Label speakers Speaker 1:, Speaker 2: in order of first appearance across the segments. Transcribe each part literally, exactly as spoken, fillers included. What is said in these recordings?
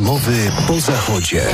Speaker 1: Rozmowy po Zachodzie.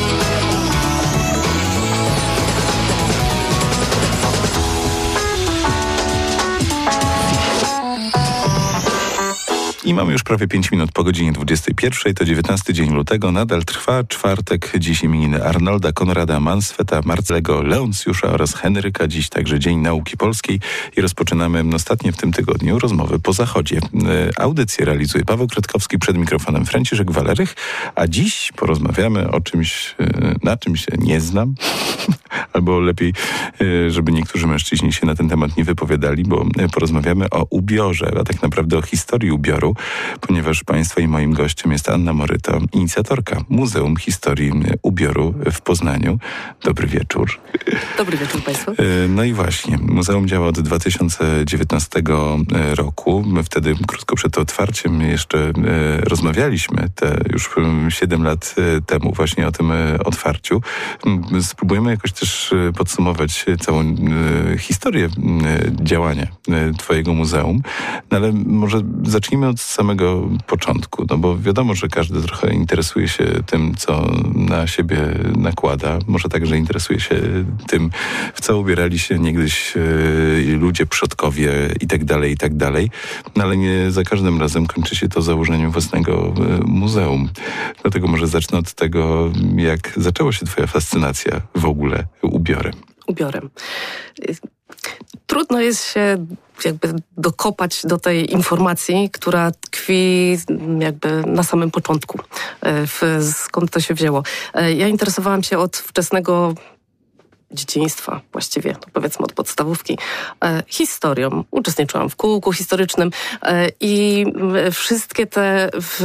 Speaker 2: I mamy już prawie pięć minut po godzinie dwudziestej pierwszej. To dziewiętnasty dzień lutego. Nadal trwa czwartek. Dziś imieniny Arnolda, Konrada, Mansfeta, Marcego, Leoncjusza oraz Henryka. Dziś także Dzień Nauki Polskiej. I rozpoczynamy ostatnie w tym tygodniu rozmowy po Zachodzie. Audycję realizuje Paweł Kretkowski, przed mikrofonem Franciszek Walerych. A dziś porozmawiamy o czymś, na czym się nie znam. Albo lepiej, żeby niektórzy mężczyźni się na ten temat nie wypowiadali, bo porozmawiamy o ubiorze, a tak naprawdę o historii ubioru, ponieważ Państwa i moim gościem jest Anna Moryto, inicjatorka Muzeum Historii Ubioru w Poznaniu. Dobry wieczór.
Speaker 3: Dobry wieczór Państwu.
Speaker 2: No i właśnie, muzeum działa od dwa tysiące dziewiętnastego roku. My wtedy, krótko przed otwarciem, jeszcze rozmawialiśmy, te już siedem lat temu właśnie o tym otwarciu. Spróbujemy jakoś też podsumować całą historię działania Twojego muzeum, no ale może zacznijmy od samego początku, no bo wiadomo, że każdy trochę interesuje się tym, co na siebie nakłada. Może także interesuje się tym, w co ubierali się niegdyś ludzie, przodkowie i tak dalej, i tak dalej. No ale nie za każdym razem kończy się to założeniem własnego muzeum. Dlatego może zacznę od tego, jak zaczęła się Twoja fascynacja w ogóle ubiorem.
Speaker 3: Ubiorem. Trudno jest się jakby dokopać do tej informacji, która tkwi jakby na samym początku. W, skąd to się wzięło. Ja interesowałam się od wczesnego dzieciństwa właściwie, to powiedzmy od podstawówki, e, historią. Uczestniczyłam w kółku historycznym e, i wszystkie te w,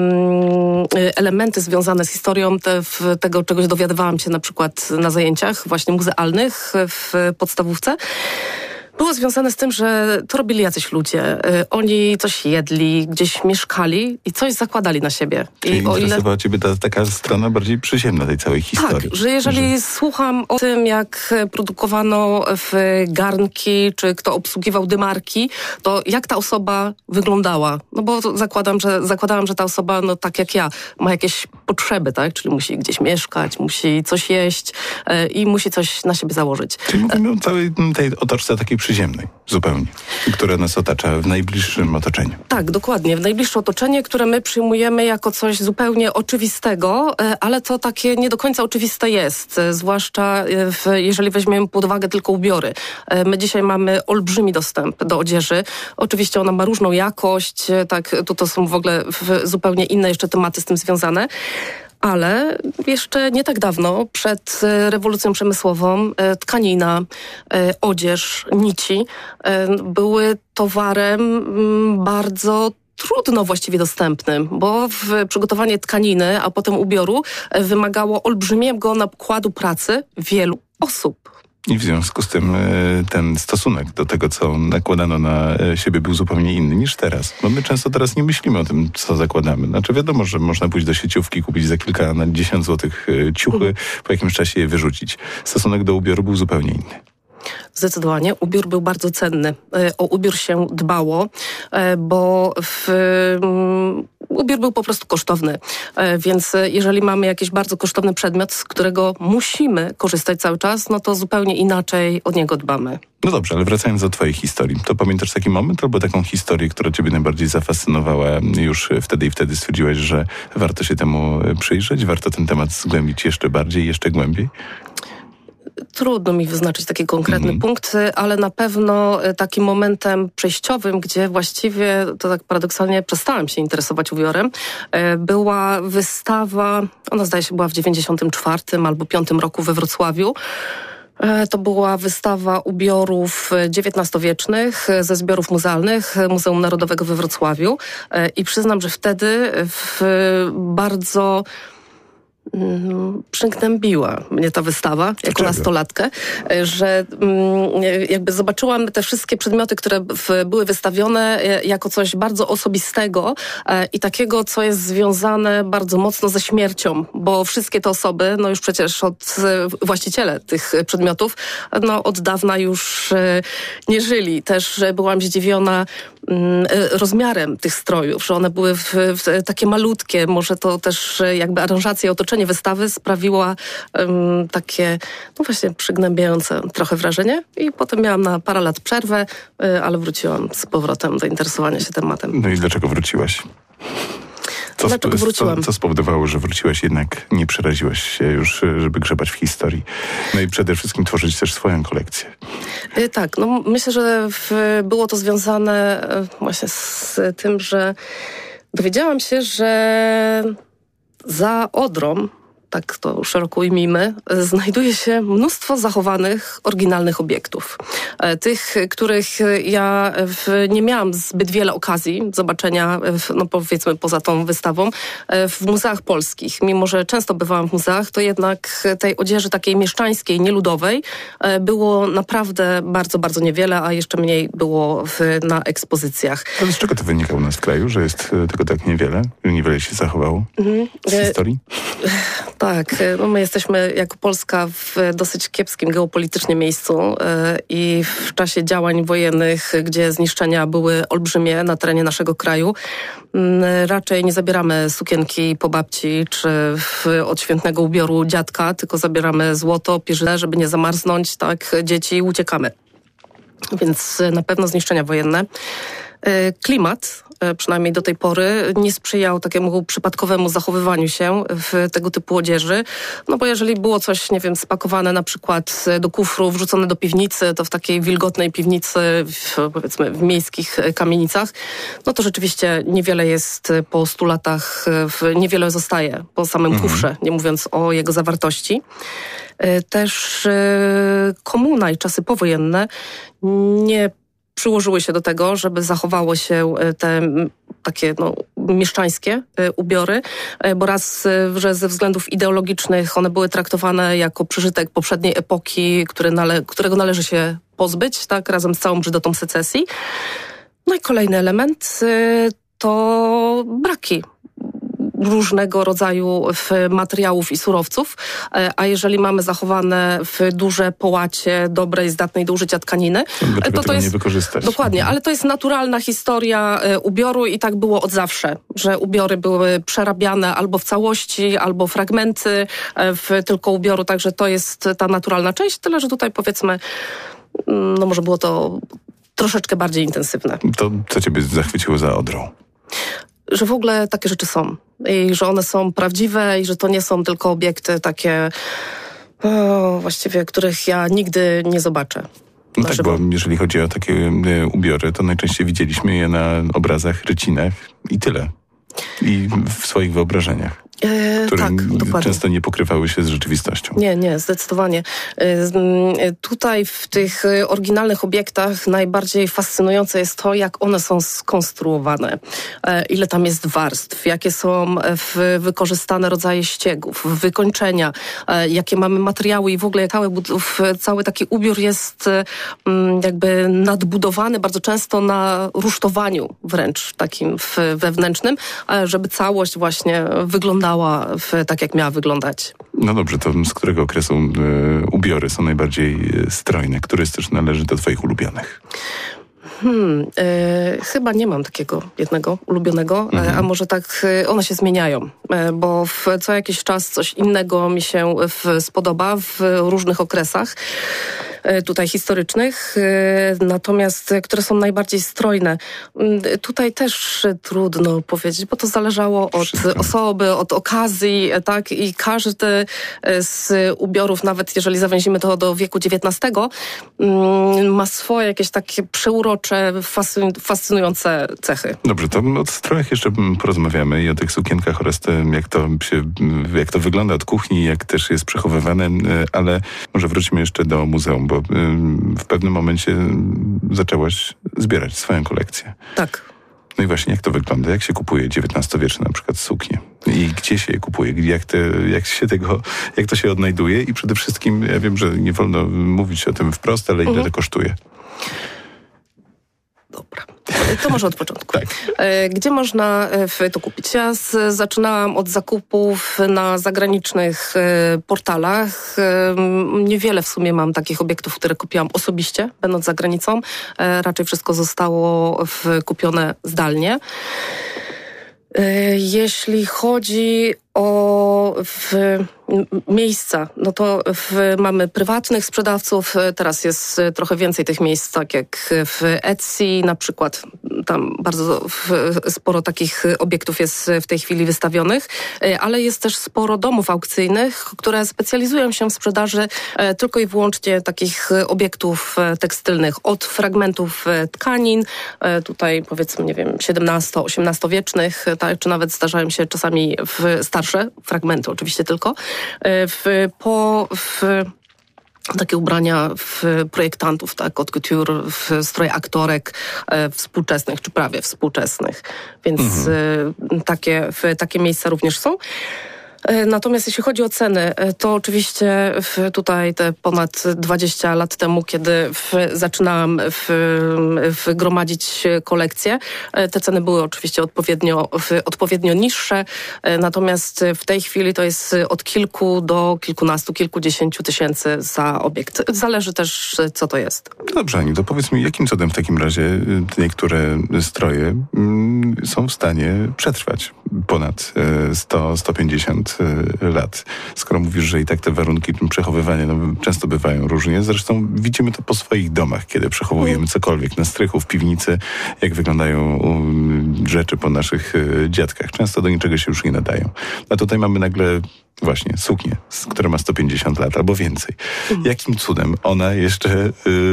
Speaker 3: m, elementy związane z historią, te, w, tego czegoś dowiadywałam się na przykład na zajęciach właśnie muzealnych w podstawówce, było związane z tym, że to robili jacyś ludzie. Y, oni coś jedli, gdzieś mieszkali i coś zakładali na siebie.
Speaker 2: Czyli
Speaker 3: I o
Speaker 2: interesowała
Speaker 3: ile...
Speaker 2: Ciebie ta taka strona bardziej przyziemna tej całej historii.
Speaker 3: Tak, że jeżeli
Speaker 2: że...
Speaker 3: słucham o tym, jak produkowano w garnki, czy kto obsługiwał dymarki, to jak ta osoba wyglądała? No bo zakładam, że, zakładałam, że ta osoba, no tak jak ja, ma jakieś potrzeby, tak? Czyli musi gdzieś mieszkać, musi coś jeść y, i musi coś na siebie założyć.
Speaker 2: Czyli mówimy o całej tej otoczce takiej przyziemnej, zupełnie, która nas otacza w najbliższym otoczeniu.
Speaker 3: Tak, dokładnie. W najbliższe otoczenie, które my przyjmujemy jako coś zupełnie oczywistego, ale to takie nie do końca oczywiste jest, zwłaszcza w, jeżeli weźmiemy pod uwagę tylko ubiory. My dzisiaj mamy olbrzymi dostęp do odzieży. Oczywiście ona ma różną jakość, tak, to, to są w ogóle zupełnie inne jeszcze tematy z tym związane. Ale jeszcze nie tak dawno, przed rewolucją przemysłową, tkanina, odzież, nici były towarem bardzo trudno właściwie dostępnym, bo w przygotowanie tkaniny, a potem ubioru wymagało olbrzymiego nakładu pracy wielu osób.
Speaker 2: I w związku z tym ten stosunek do tego, co nakładano na siebie, był zupełnie inny niż teraz. Bo my często teraz nie myślimy o tym, co zakładamy. Znaczy wiadomo, że można pójść do sieciówki, kupić za kilka, na dziesięć złotych ciuchy, po jakimś czasie je wyrzucić. Stosunek do ubioru był zupełnie inny.
Speaker 3: Zdecydowanie. Ubiór był bardzo cenny. O ubiór się dbało, bo w, um, ubiór był po prostu kosztowny. Więc jeżeli mamy jakiś bardzo kosztowny przedmiot, z którego musimy korzystać cały czas, no to zupełnie inaczej o niego dbamy.
Speaker 2: No dobrze, ale wracając do Twojej historii, to pamiętasz taki moment albo taką historię, która Ciebie najbardziej zafascynowała, już wtedy i wtedy stwierdziłaś, że warto się temu przyjrzeć, warto ten temat zgłębić jeszcze bardziej, jeszcze głębiej?
Speaker 3: Trudno mi wyznaczyć taki konkretny
Speaker 2: mm-hmm.
Speaker 3: punkt, ale na pewno takim momentem przejściowym, gdzie właściwie, to tak paradoksalnie, przestałam się interesować ubiorem, była wystawa, ona zdaje się była w dziewięćdziesiątym czwartym albo piątym roku we Wrocławiu. To była wystawa ubiorów dziewiętnastowiecznych ze zbiorów muzealnych Muzeum Narodowego we Wrocławiu i przyznam, że wtedy w bardzo Przygnębiła mnie ta wystawa jako
Speaker 2: Dlaczego?
Speaker 3: nastolatkę, że jakby zobaczyłam te wszystkie przedmioty, które w, były wystawione jako coś bardzo osobistego i takiego, co jest związane bardzo mocno ze śmiercią, bo wszystkie te osoby, no już przecież od właściciele tych przedmiotów, no od dawna już nie żyli. Też byłam zdziwiona rozmiarem tych strojów, że one były w, w takie malutkie, może to też jakby aranżacja i otoczenie wystawy sprawiła um, takie, no właśnie przygnębiające trochę wrażenie i potem miałam na parę lat przerwę, y, ale wróciłam z powrotem do interesowania się tematem.
Speaker 2: No i dlaczego wróciłaś? Co,
Speaker 3: Dlaczego wróciłam?
Speaker 2: Co, co spowodowało, że wróciłaś, jednak nie przeraziłaś się już, żeby grzebać w historii? No i przede wszystkim tworzyć też swoją kolekcję.
Speaker 3: Y, tak, no myślę, że w, było to związane y, właśnie z tym, że dowiedziałam się, że za Odrą, tak to szeroko ujmijmy, znajduje się mnóstwo zachowanych, oryginalnych obiektów. Tych, których ja w, nie miałam zbyt wiele okazji zobaczenia, w, no powiedzmy poza tą wystawą, w muzeach polskich. Mimo że często bywałam w muzeach, to jednak tej odzieży takiej mieszczańskiej, nieludowej było naprawdę bardzo, bardzo niewiele, a jeszcze mniej było w, na ekspozycjach.
Speaker 2: Ale z czego to wynika u nas w kraju, że jest tego tak niewiele? Niewiele się zachowało mhm. z historii?
Speaker 3: Tak, no my jesteśmy jako Polska w dosyć kiepskim geopolitycznie miejscu yy, i w czasie działań wojennych, gdzie zniszczenia były olbrzymie na terenie naszego kraju, yy, raczej nie zabieramy sukienki po babci czy w, od świętnego ubioru dziadka, tylko zabieramy złoto, pierzyle, żeby nie zamarznąć, tak, dzieci i uciekamy. Więc na pewno zniszczenia wojenne. Yy, klimat, przynajmniej do tej pory, nie sprzyjał takiemu przypadkowemu zachowywaniu się w tego typu odzieży. No bo jeżeli było coś, nie wiem, spakowane na przykład do kufru, wrzucone do piwnicy, to w takiej wilgotnej piwnicy, w, powiedzmy w miejskich kamienicach, no to rzeczywiście niewiele jest po stu latach, w, niewiele zostaje po samym mhm. kufrze, nie mówiąc o jego zawartości. Też komuna i czasy powojenne nie przyłożyły się do tego, żeby zachowało się te takie no, mieszczańskie ubiory, bo raz, że ze względów ideologicznych one były traktowane jako przeżytek poprzedniej epoki, który nale- którego należy się pozbyć, tak, razem z całą brzydotą secesji. No i kolejny element to braki różnego rodzaju materiałów i surowców, a jeżeli mamy zachowane w duże połacie dobrej, zdatnej do użycia tkaniny,
Speaker 2: to,
Speaker 3: to to jest
Speaker 2: nie wykorzystać.
Speaker 3: Dokładnie, ale to jest naturalna historia ubioru i tak było od zawsze, że ubiory były przerabiane albo w całości, albo fragmenty w tylko ubioru, także to jest ta naturalna część, tyle że tutaj powiedzmy, no może było to troszeczkę bardziej intensywne.
Speaker 2: To co ciebie zachwyciło za Odrą?
Speaker 3: Że w ogóle takie rzeczy są i że one są prawdziwe i że to nie są tylko obiekty takie o, właściwie, których ja nigdy nie zobaczę.
Speaker 2: No tak, bo jeżeli chodzi o takie y, ubiory, to najczęściej widzieliśmy je na obrazach, rycinach i tyle. I w swoich wyobrażeniach. Które
Speaker 3: tak, dokładnie.
Speaker 2: często nie pokrywały się z rzeczywistością.
Speaker 3: Nie, nie, zdecydowanie. Tutaj w tych oryginalnych obiektach najbardziej fascynujące jest to, jak one są skonstruowane. Ile tam jest warstw, jakie są wykorzystane rodzaje ściegów, wykończenia, jakie mamy materiały i w ogóle cały, cały taki ubiór jest jakby nadbudowany bardzo często na rusztowaniu wręcz takim wewnętrznym, żeby całość właśnie wyglądała W, tak, jak miała wyglądać.
Speaker 2: No dobrze, to z którego okresu y, ubiory są najbardziej strojne? Który też należy do twoich ulubionych?
Speaker 3: Hmm, y, chyba nie mam takiego jednego ulubionego, mhm. a może tak y, one się zmieniają, y, bo w co jakiś czas coś innego mi się w, spodoba w różnych okresach tutaj historycznych, natomiast które są najbardziej strojne. Tutaj też trudno powiedzieć, bo to zależało od Wszystko. osoby, od okazji, tak? I każdy z ubiorów, nawet jeżeli zawęzimy to do wieku dziewiętnastego, ma swoje jakieś takie przeurocze, fascynujące cechy.
Speaker 2: Dobrze, to o strojach jeszcze porozmawiamy i o tych sukienkach oraz tym, jak to się, jak to wygląda od kuchni, jak też jest przechowywane, ale może wrócimy jeszcze do muzeum, bo w pewnym momencie zaczęłaś zbierać swoją kolekcję.
Speaker 3: Tak.
Speaker 2: No i właśnie jak to wygląda? Jak się kupuje dziewiętnastowieczne na przykład suknie? I gdzie się je kupuje? Jak, te, jak, się tego, jak to się odnajduje? I przede wszystkim, ja wiem, że nie wolno mówić o tym wprost, ale ile mhm. to kosztuje?
Speaker 3: Dobra. To może od początku.
Speaker 2: Tak.
Speaker 3: Gdzie można to kupić? Ja z, zaczynałam od zakupów na zagranicznych portalach. Niewiele w sumie mam takich obiektów, które kupiłam osobiście, będąc za granicą. Raczej wszystko zostało w, kupione zdalnie. Jeśli chodzi o w, miejsca, no to w, mamy prywatnych sprzedawców, teraz jest trochę więcej tych miejsc, tak jak w Etsy na przykład, tam bardzo w, sporo takich obiektów jest w tej chwili wystawionych, ale jest też sporo domów aukcyjnych, które specjalizują się w sprzedaży tylko i wyłącznie takich obiektów tekstylnych, od fragmentów tkanin, tutaj powiedzmy, nie wiem, siedemnasto-osiemnastowiecznych, tak, czy nawet zdarzają się czasami w starsze fragmenty, oczywiście tylko, w, po w, takie ubrania w projektantów, tak, od couture, w stroje aktorek e, współczesnych, czy prawie współczesnych. Więc mhm. e, takie, w, takie miejsca również są. Natomiast jeśli chodzi o ceny, to oczywiście w, tutaj te ponad dwadzieścia lat temu, kiedy w, zaczynałam w, w gromadzić kolekcje, te ceny były oczywiście odpowiednio, w, odpowiednio niższe, natomiast w tej chwili to jest od kilku do kilkunastu, kilkudziesięciu tysięcy za obiekt. Zależy też, co to jest.
Speaker 2: Dobrze, Ani, to powiedz mi, jakim cudem w takim razie niektóre stroje mm, są w stanie przetrwać ponad sto, sto pięćdziesiąt lat. Skoro mówisz, że i tak te warunki przechowywania no, często bywają różnie. Zresztą widzimy to po swoich domach, kiedy przechowujemy cokolwiek na strychu, w piwnicy, jak wyglądają um, rzeczy po naszych y, dziadkach. Często do niczego się już nie nadają. A tutaj mamy nagle właśnie suknię, która ma sto pięćdziesiąt lat albo więcej. Mhm. Jakim cudem ona jeszcze y,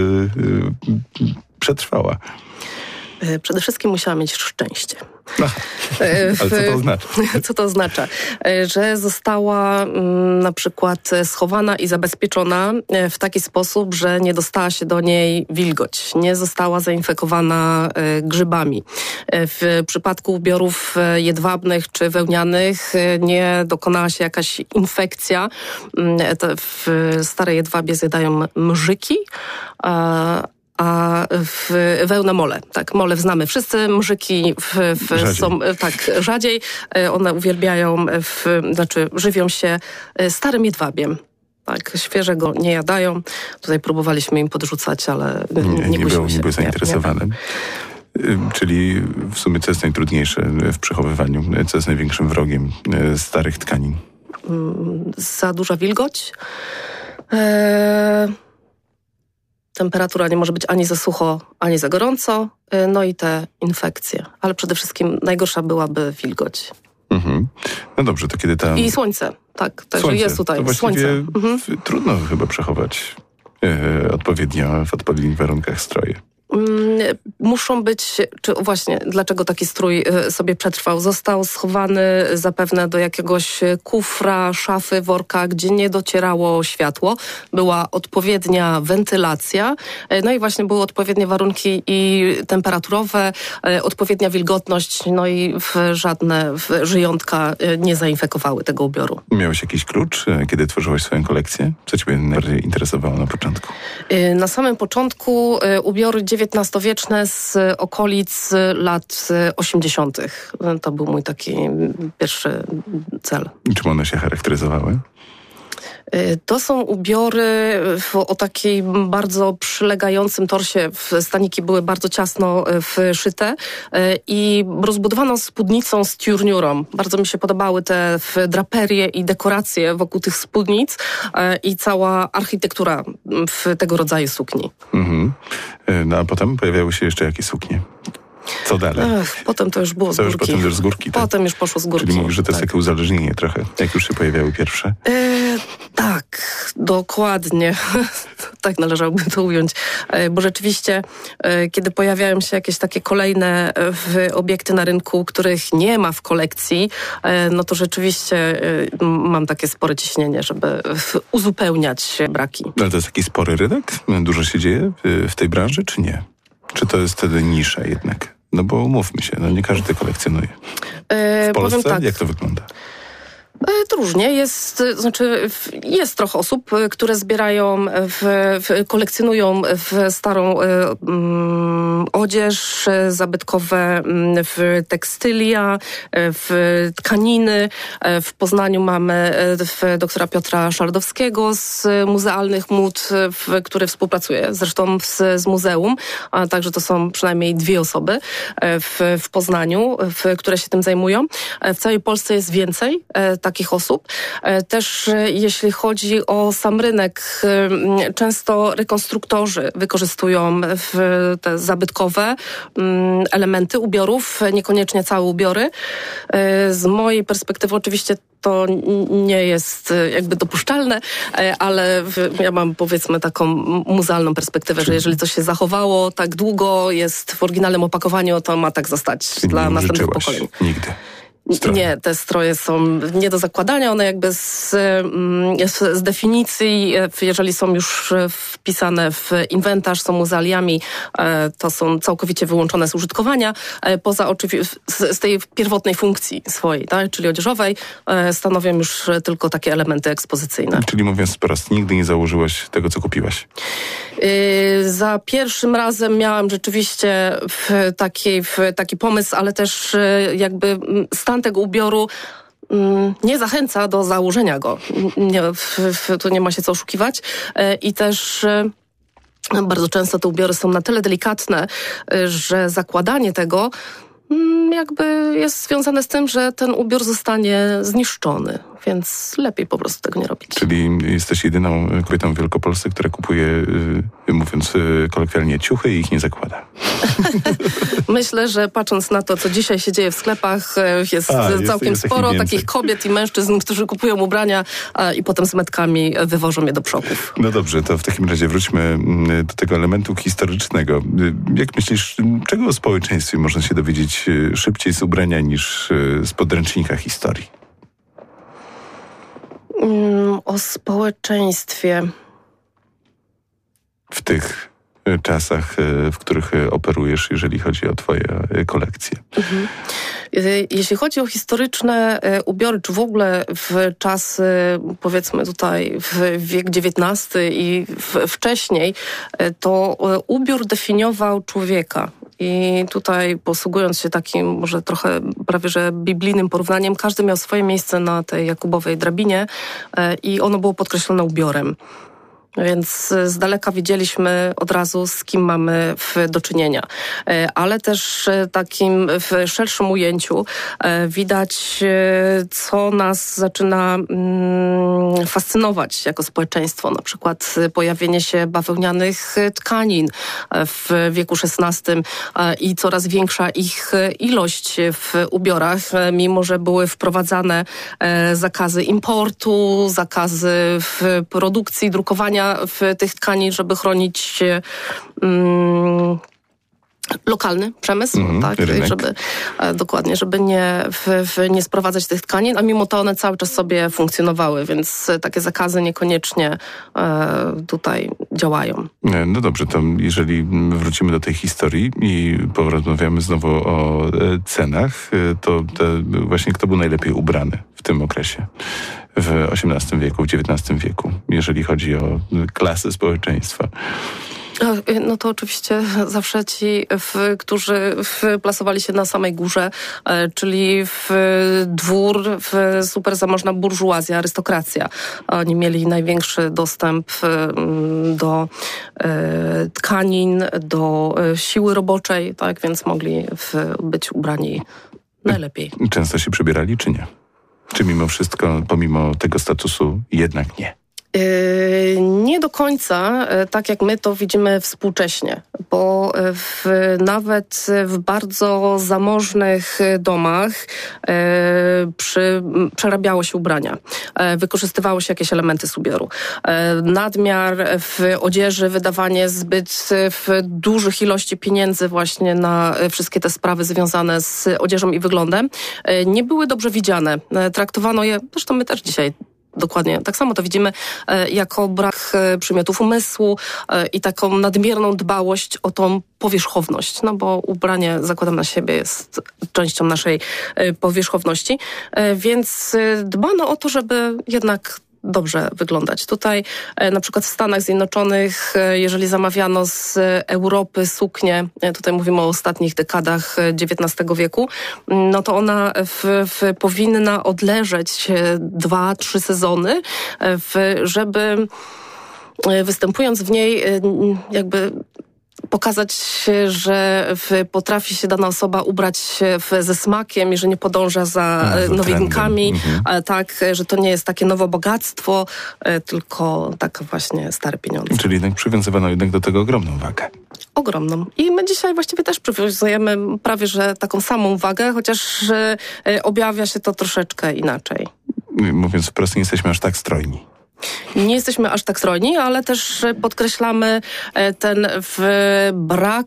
Speaker 2: y, przetrwała?
Speaker 3: Przede wszystkim musiała mieć szczęście.
Speaker 2: Aha. Ale co to oznacza?
Speaker 3: Co to oznacza? Że została m, na przykład schowana i zabezpieczona w taki sposób, że nie dostała się do niej wilgoć, nie została zainfekowana e, grzybami. W przypadku ubiorów jedwabnych czy wełnianych nie dokonała się jakaś infekcja. W starej jedwabie zjadają mrzyki, a A w wełnę mole, tak, mole znamy wszyscy, mrzyki w, w są tak rzadziej, one uwielbiają, w, znaczy żywią się starym jedwabiem. Tak, świeżego nie jadają. Tutaj próbowaliśmy im podrzucać, ale nie, nie, nie,
Speaker 2: nie był,
Speaker 3: się.
Speaker 2: Nie był zainteresowany. Nie, nie. Czyli w sumie co jest najtrudniejsze w przechowywaniu, co jest największym wrogiem starych tkanin?
Speaker 3: Za duża wilgoć. Eee... Temperatura nie może być ani za sucho, ani za gorąco, no i te infekcje. Ale przede wszystkim najgorsza byłaby wilgoć. Mhm.
Speaker 2: No dobrze, to kiedy ta...
Speaker 3: I słońce, tak, także jest tutaj
Speaker 2: to
Speaker 3: słońce.
Speaker 2: Mhm. Trudno chyba przechować e, odpowiednio w odpowiednich warunkach stroje.
Speaker 3: Muszą być, czy właśnie dlaczego taki strój sobie przetrwał? Został schowany zapewne do jakiegoś kufra, szafy, worka, gdzie nie docierało światło. Była odpowiednia wentylacja, no i właśnie były odpowiednie warunki i temperaturowe, odpowiednia wilgotność, no i w żadne w żyjątka nie zainfekowały tego ubioru.
Speaker 2: Miałeś jakiś klucz, kiedy tworzyłaś swoją kolekcję? Co ciebie najbardziej interesowało na początku?
Speaker 3: Na samym początku ubiory dziewiętnastowieczne z okolic lat osiemdziesiątych. To był mój taki pierwszy cel.
Speaker 2: I czym one się charakteryzowały?
Speaker 3: To są ubiory w, o takiej bardzo przylegającym torsie. Staniki były bardzo ciasno wszyte i rozbudowaną spódnicą z tiurniurą. Bardzo mi się podobały te draperie i dekoracje wokół tych spódnic i cała architektura w tego rodzaju sukni. Mhm.
Speaker 2: No a potem pojawiały się jeszcze jakieś suknie? Co dalej?
Speaker 3: Ech, potem to już było z
Speaker 2: to
Speaker 3: górki.
Speaker 2: Już potem już z górki, tak?
Speaker 3: Potem już poszło z górki.
Speaker 2: Czyli mówisz, że to jest tak. Takie uzależnienie trochę, jak już się pojawiały pierwsze? E,
Speaker 3: tak, dokładnie. Tak należałoby to ująć. E, bo rzeczywiście, e, kiedy pojawiają się jakieś takie kolejne e, obiekty na rynku, których nie ma w kolekcji, e, no to rzeczywiście e, mam takie spore ciśnienie, żeby w, uzupełniać braki.
Speaker 2: Ale to jest taki spory rynek? Dużo się dzieje w, w tej branży, czy nie? Czy to jest wtedy nisza jednak? No bo umówmy się, no nie każdy kolekcjonuje.
Speaker 3: E,
Speaker 2: w Polsce?
Speaker 3: powiem tak.
Speaker 2: Jak to wygląda?
Speaker 3: To różnie. Jest, znaczy jest trochę osób, które zbierają, w, w, kolekcjonują w starą um, odzież, zabytkowe w tekstylia, w tkaniny. W Poznaniu mamy w doktora Piotra Szardowskiego z Muzealnych Mód, w, który współpracuje zresztą z, z muzeum, a także to są przynajmniej dwie osoby w, w Poznaniu, w, które się tym zajmują. W całej Polsce jest więcej takich osób. Też jeśli chodzi o sam rynek, często rekonstruktorzy wykorzystują te zabytkowe elementy ubiorów, niekoniecznie całe ubiory. Z mojej perspektywy oczywiście to nie jest jakby dopuszczalne, ale ja mam powiedzmy taką muzealną perspektywę, że jeżeli coś się zachowało tak długo, jest w oryginalnym opakowaniu, to ma tak zostać dla następnych pokoleń.
Speaker 2: Nigdy.
Speaker 3: Stroje. Nie, te stroje są nie do zakładania, one jakby z, z definicji, jeżeli są już wpisane w inwentarz, są muzealiami, to są całkowicie wyłączone z użytkowania, poza oczywiście z tej pierwotnej funkcji swojej, tak, czyli odzieżowej, stanowią już tylko takie elementy ekspozycyjne.
Speaker 2: Czyli mówiąc wprost, nigdy nie założyłaś tego, co kupiłaś?
Speaker 3: Yy, za pierwszym razem miałam rzeczywiście w taki, w taki pomysł, ale też yy, jakby stan tego ubioru yy, nie zachęca do założenia go. Nie, w, w, tu nie ma się co oszukiwać. Yy, I też... Yy, bardzo często te ubiory są na tyle delikatne, yy, że zakładanie tego jakby jest związane z tym, że ten ubiór zostanie zniszczony, więc lepiej po prostu tego nie robić.
Speaker 2: Czyli jesteś jedyną kobietą w Wielkopolsce, która kupuje, mówiąc kolokwialnie, ciuchy i ich nie zakłada.
Speaker 3: Myślę, że patrząc na to, co dzisiaj się dzieje w sklepach, jest
Speaker 2: a,
Speaker 3: całkiem
Speaker 2: jest, jest
Speaker 3: sporo takich kobiet i mężczyzn, którzy kupują ubrania a, i potem z metkami wywożą je do przoków.
Speaker 2: No dobrze, to w takim razie wróćmy do tego elementu historycznego. Jak myślisz, czego o społeczeństwie można się dowiedzieć szybciej z ubrania niż z podręcznika historii?
Speaker 3: Mm, o społeczeństwie.
Speaker 2: W tych czasach, w których operujesz, jeżeli chodzi o twoje kolekcje. Mhm.
Speaker 3: Jeśli chodzi o historyczne ubiory, czy w ogóle w czasy, powiedzmy tutaj w wiek dziewiętnasty i w, wcześniej, to ubiór definiował człowieka. I tutaj posługując się takim może trochę prawie że biblijnym porównaniem, każdy miał swoje miejsce na tej Jakubowej drabinie i ono było podkreślone ubiorem. Więc z daleka widzieliśmy od razu, z kim mamy w do czynienia. Ale też takim w szerszym ujęciu widać, co nas zaczyna fascynować jako społeczeństwo. Na przykład pojawienie się bawełnianych tkanin w wieku szesnastym i coraz większa ich ilość w ubiorach, mimo że były wprowadzane zakazy importu, zakazy w produkcji, drukowania w tych tkanin, żeby chronić um, lokalny przemysł, mm, tak, żeby e, dokładnie, żeby nie, w, w, nie sprowadzać tych tkanin, a mimo to one cały czas sobie funkcjonowały, więc takie zakazy niekoniecznie e, tutaj działają.
Speaker 2: No dobrze, to jeżeli wrócimy do tej historii i porozmawiamy znowu o e, cenach, to te, właśnie kto był najlepiej ubrany w tym okresie? W osiemnastym wieku, w dziewiętnastym wieku, jeżeli chodzi o klasy społeczeństwa.
Speaker 3: No to oczywiście zawsze ci, w, którzy plasowali się na samej górze, czyli w dwór, w super zamożna burżuazja, arystokracja. Oni mieli największy dostęp do tkanin, do siły roboczej, tak, więc mogli być ubrani najlepiej.
Speaker 2: Często się przebierali, czy nie? Czy mimo wszystko, pomimo tego statusu, jednak nie?
Speaker 3: Yy, nie do końca, tak jak my to widzimy współcześnie, bo w, nawet w bardzo zamożnych domach yy, przy, przerabiało się ubrania, yy, wykorzystywało się jakieś elementy z ubioru. Yy, nadmiar w odzieży, wydawanie zbyt w dużych ilości pieniędzy właśnie na wszystkie te sprawy związane z odzieżą i wyglądem, yy, nie były dobrze widziane. Yy, traktowano je, zresztą my też dzisiaj Dokładnie. Tak samo to widzimy e, jako brak e, przymiotów umysłu e, i taką nadmierną dbałość o tą powierzchowność, no bo ubranie, zakładam na siebie, jest częścią naszej e, powierzchowności, e, więc e, dbano o to, żeby jednak dobrze wyglądać. Tutaj e, na przykład w Stanach Zjednoczonych, e, jeżeli zamawiano z Europy suknię, e, tutaj mówimy o ostatnich dekadach dziewiętnastego wieku, no to ona w, w, powinna odleżeć e, dwa, trzy sezony, e, w, żeby e, występując w niej e, jakby pokazać, że w, potrafi się dana osoba ubrać w, ze smakiem i że nie podąża za
Speaker 2: A, za
Speaker 3: nowinkami,
Speaker 2: mhm.
Speaker 3: ale tak, że to nie jest takie nowe bogactwo, tylko tak właśnie stare pieniądze.
Speaker 2: Czyli jednak przywiązywano jednak do tego ogromną wagę.
Speaker 3: Ogromną. I my dzisiaj właściwie też przywiązujemy prawie że taką samą wagę, chociaż objawia się to troszeczkę inaczej.
Speaker 2: Mówiąc wprost, nie jesteśmy aż tak strojni.
Speaker 3: Nie jesteśmy aż tak strojni, ale też podkreślamy ten w brak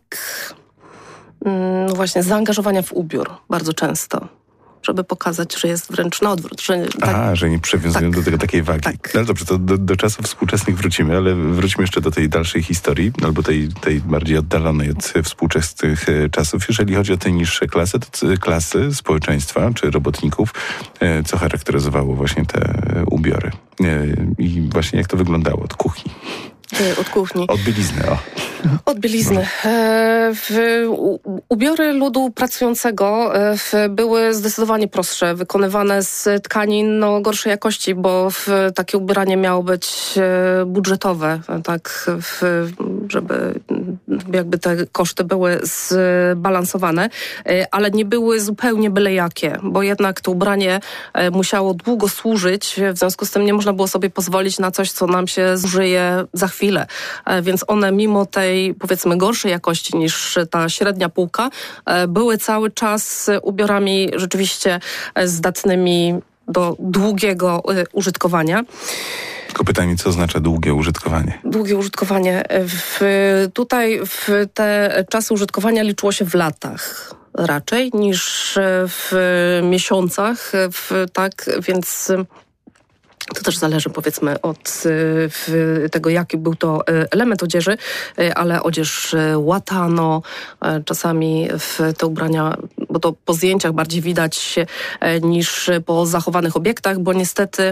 Speaker 3: no właśnie zaangażowania w ubiór bardzo często, żeby pokazać, że jest wręcz na odwrót. Że tak,
Speaker 2: A, że nie przywiązują
Speaker 3: tak,
Speaker 2: do tego takiej wagi.
Speaker 3: tak.
Speaker 2: No dobrze, to do, do czasów współczesnych wrócimy, ale wróćmy jeszcze do tej dalszej historii, albo tej, tej bardziej oddalonej od współczesnych czasów. Jeżeli chodzi o te niższe klasy, to klasy społeczeństwa czy robotników, co charakteryzowało właśnie te ubiory? I właśnie jak to wyglądało od kuchni?
Speaker 3: Od kuchni.
Speaker 2: Od bielizny, o.
Speaker 3: Od bielizny. E, w, u, ubiory ludu pracującego e, w, były zdecydowanie prostsze, wykonywane z tkanin no, gorszej jakości, bo w, takie ubieranie miało być e, budżetowe, tak, w, żeby jakby te koszty były zbalansowane, e, ale nie były zupełnie byle jakie, bo jednak to ubranie e, musiało długo służyć, w związku z tym nie można było sobie pozwolić na coś, co nam się zużyje za chwilę, e, więc one mimo tej powiedzmy gorszej jakości niż ta średnia półka, były cały czas ubiorami rzeczywiście zdatnymi do długiego użytkowania.
Speaker 2: Tylko pytanie, co oznacza długie użytkowanie?
Speaker 3: Długie użytkowanie. W, tutaj w te czasy użytkowania liczyło się w latach raczej niż w miesiącach, w, tak, więc to też zależy powiedzmy od w, tego, jaki był to element odzieży, ale odzież łatano, czasami w te ubrania, bo to po zdjęciach bardziej widać niż po zachowanych obiektach, bo niestety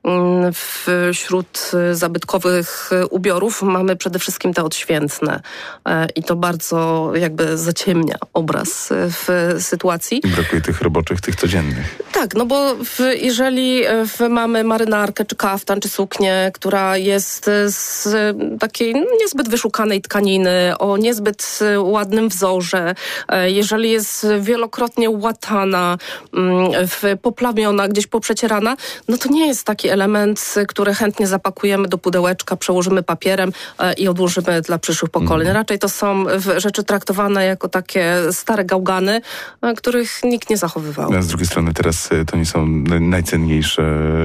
Speaker 3: wśród zabytkowych ubiorów mamy przede wszystkim te odświętne i to bardzo jakby zaciemnia obraz w sytuacji.
Speaker 2: Brakuje tych roboczych, tych codziennych.
Speaker 3: Tak, no bo w, jeżeli w, mamy marynarkę, czy kaftan, czy suknię, która jest z takiej niezbyt wyszukanej tkaniny, o niezbyt ładnym wzorze, jeżeli jest wielokrotnie łatana, poplamiona, gdzieś poprzecierana, no to nie jest taki element, który chętnie zapakujemy do pudełeczka, przełożymy papierem i odłożymy dla przyszłych pokoleń. Raczej to są rzeczy traktowane jako takie stare gałgany, których nikt nie zachowywał.
Speaker 2: A z drugiej strony teraz to nie są najcenniejsze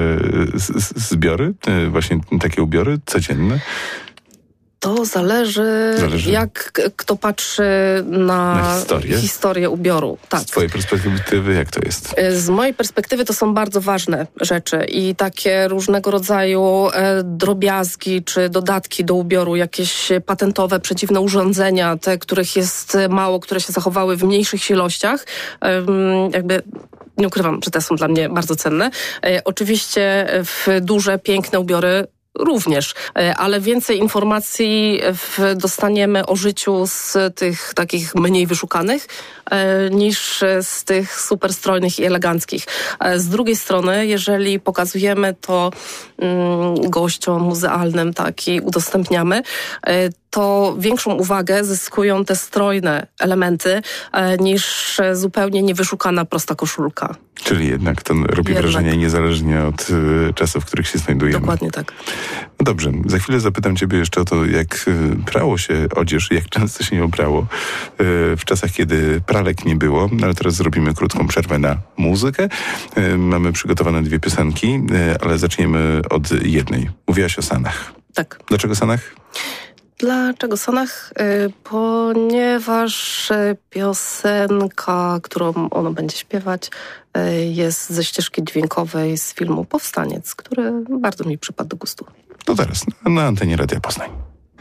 Speaker 2: zbiory, właśnie takie ubiory codzienne?
Speaker 3: To zależy,
Speaker 2: zależy,
Speaker 3: jak kto patrzy na,
Speaker 2: na historię?
Speaker 3: historię ubioru. Tak.
Speaker 2: Z twojej perspektywy jak to jest?
Speaker 3: Z mojej perspektywy to są bardzo ważne rzeczy i takie różnego rodzaju e, drobiazgi czy dodatki do ubioru, jakieś patentowe, przedziwne urządzenia, te, których jest mało, które się zachowały w mniejszych ilościach, e, jakby nie ukrywam, że te są dla mnie bardzo cenne. E, oczywiście w duże, piękne ubiory również, ale więcej informacji dostaniemy o życiu z tych takich mniej wyszukanych niż z tych super strojnych i eleganckich. Z drugiej strony, jeżeli pokazujemy to gościom muzealnym, tak, i udostępniamy, to większą uwagę zyskują te strojne elementy niż zupełnie niewyszukana prosta koszulka.
Speaker 2: Czyli jednak to robi jednak wrażenie niezależnie od y, czasów, w których się znajdujemy.
Speaker 3: Dokładnie tak.
Speaker 2: No dobrze, za chwilę zapytam ciebie jeszcze o to, jak y, prało się odzież, jak często się ją prało y, w czasach, kiedy pralek nie było, ale teraz zrobimy krótką przerwę na muzykę. Y, mamy przygotowane dwie piosenki, y, ale zaczniemy od jednej. Mówiłaś o sanach.
Speaker 3: Tak.
Speaker 2: Dlaczego sanach?
Speaker 3: Dlaczego Sanach? Y, ponieważ y, piosenka, którą ono będzie śpiewać, y, jest ze ścieżki dźwiękowej z filmu Powstaniec, który bardzo mi przypadł do gustu.
Speaker 2: To teraz na, na antenie Radia Poznań.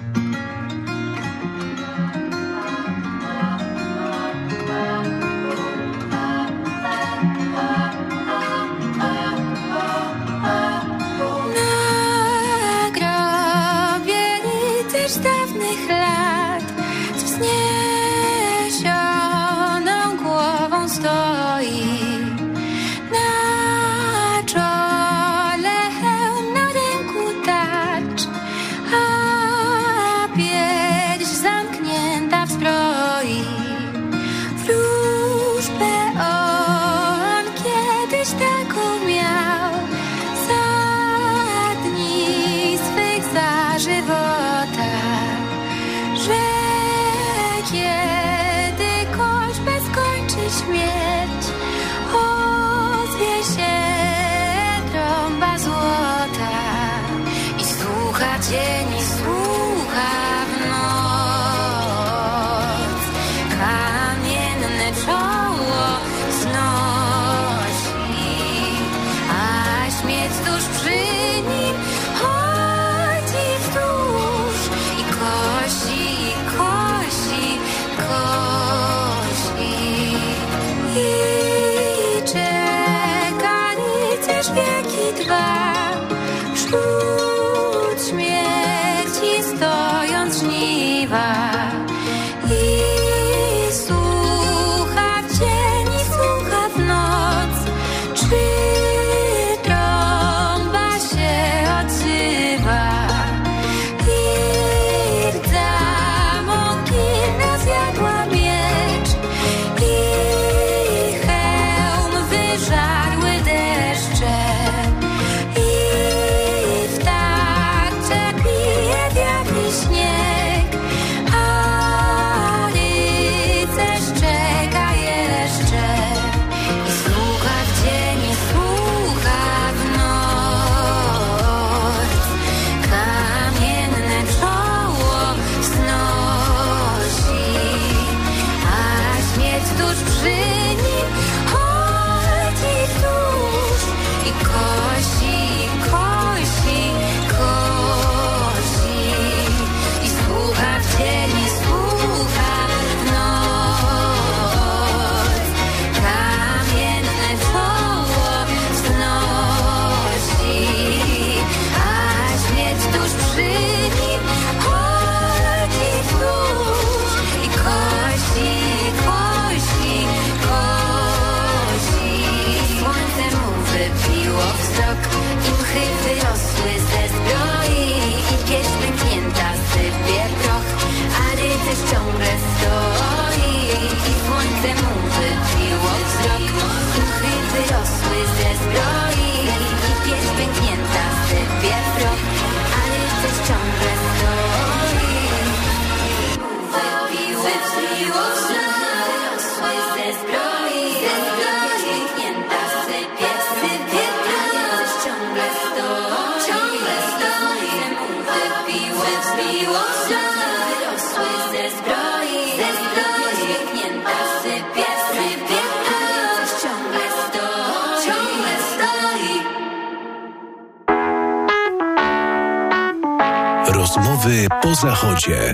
Speaker 1: Rozmowy po zachodzie.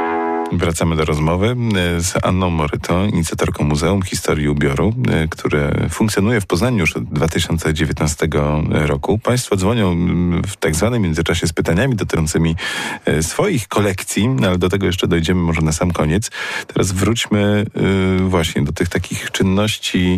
Speaker 2: Wracamy do rozmowy z Anną Moryto, inicjatorką Muzeum Historii Ubioru, które funkcjonuje w Poznaniu już od dwa tysiące dziewiętnastego roku. Państwo dzwonią w tak zwanym międzyczasie z pytaniami dotyczącymi swoich kolekcji, ale do tego jeszcze dojdziemy może na sam koniec. Teraz wróćmy właśnie do tych takich czynności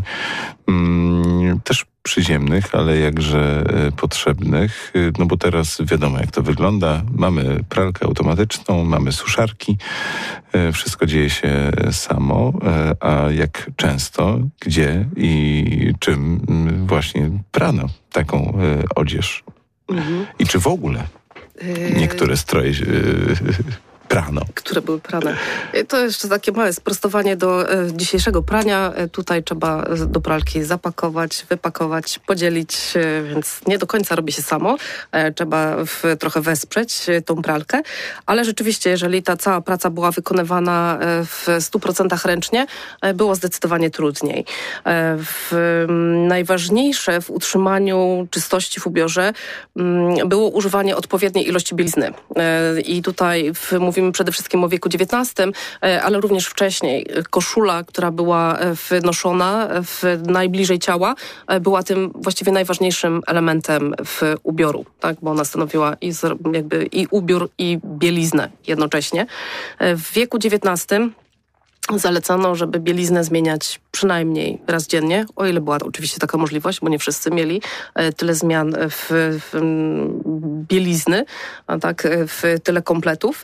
Speaker 2: też przyziemnych, ale jakże potrzebnych, no bo teraz wiadomo, jak to wygląda. Mamy pralkę automatyczną, mamy suszarki, wszystko dzieje się samo, a jak często, gdzie i czym właśnie prano taką odzież? Mhm. I czy w ogóle niektóre stroje prano.
Speaker 3: Które były prane. To jeszcze takie małe sprostowanie do e, dzisiejszego prania. E, tutaj trzeba do pralki zapakować, wypakować, podzielić, e, więc nie do końca robi się samo. E, trzeba w, trochę wesprzeć e, tą pralkę, ale rzeczywiście, jeżeli ta cała praca była wykonywana e, w stu procentach ręcznie, e, było zdecydowanie trudniej. E, w, m, najważniejsze w utrzymaniu czystości w ubiorze m, było używanie odpowiedniej ilości bielizny. E, I tutaj w, mówimy przede wszystkim o wieku dziewiętnastym, ale również wcześniej. Koszula, która była wnoszona w najbliżej ciała, była tym właściwie najważniejszym elementem w ubioru, tak? Bo ona stanowiła i, jakby i ubiór, i bieliznę jednocześnie. W wieku dziewiętnastym zalecano, żeby bieliznę zmieniać przynajmniej raz dziennie, o ile była to oczywiście taka możliwość, bo nie wszyscy mieli tyle zmian w, w bielizny, a tak, w tyle kompletów.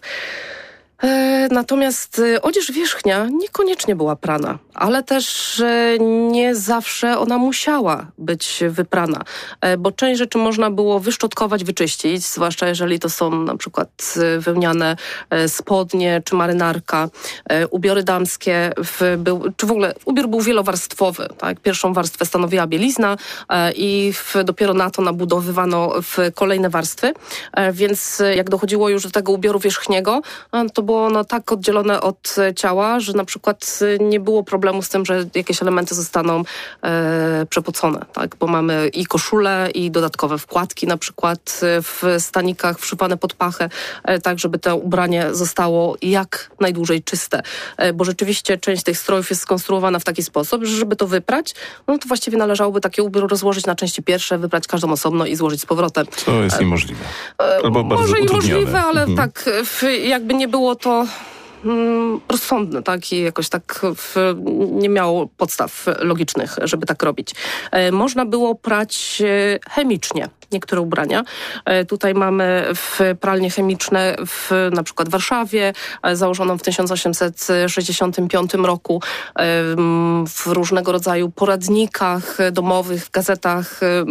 Speaker 3: Natomiast odzież wierzchnia niekoniecznie była prana, ale też nie zawsze ona musiała być wyprana, bo część rzeczy można było wyszczotkować, wyczyścić, zwłaszcza jeżeli to są na przykład wełniane spodnie czy marynarka, ubiory damskie, w, był, czy w ogóle ubiór był wielowarstwowy. Tak? Pierwszą warstwę stanowiła bielizna i w, dopiero na to nabudowywano w kolejne warstwy, więc jak dochodziło już do tego ubioru wierzchniego, to było ono tak oddzielone od ciała, że na przykład nie było problemu z tym, że jakieś elementy zostaną e, przepocone, tak? Bo mamy i koszule, i dodatkowe wkładki, na przykład w stanikach wszywane pod pachę, e, tak żeby to ubranie zostało jak najdłużej czyste. E, bo rzeczywiście część tych strojów jest skonstruowana w taki sposób, że żeby to wyprać, no to właściwie należałoby takie ubiór rozłożyć na części pierwsze, wyprać każdą osobno i złożyć z powrotem.
Speaker 2: Co jest niemożliwe. Albo bardzo
Speaker 3: Może i możliwe, ale
Speaker 2: mhm.
Speaker 3: tak w, jakby nie było to mm, rozsądne, tak? I jakoś tak w, nie miało podstaw logicznych, żeby tak robić. E, można było prać e, chemicznie niektóre ubrania. E, tutaj mamy w pralnie chemiczne w na przykład w Warszawie, e, założoną w tysiąc osiemset sześćdziesiątym piątym roku, e, w różnego rodzaju poradnikach domowych, w gazetach e,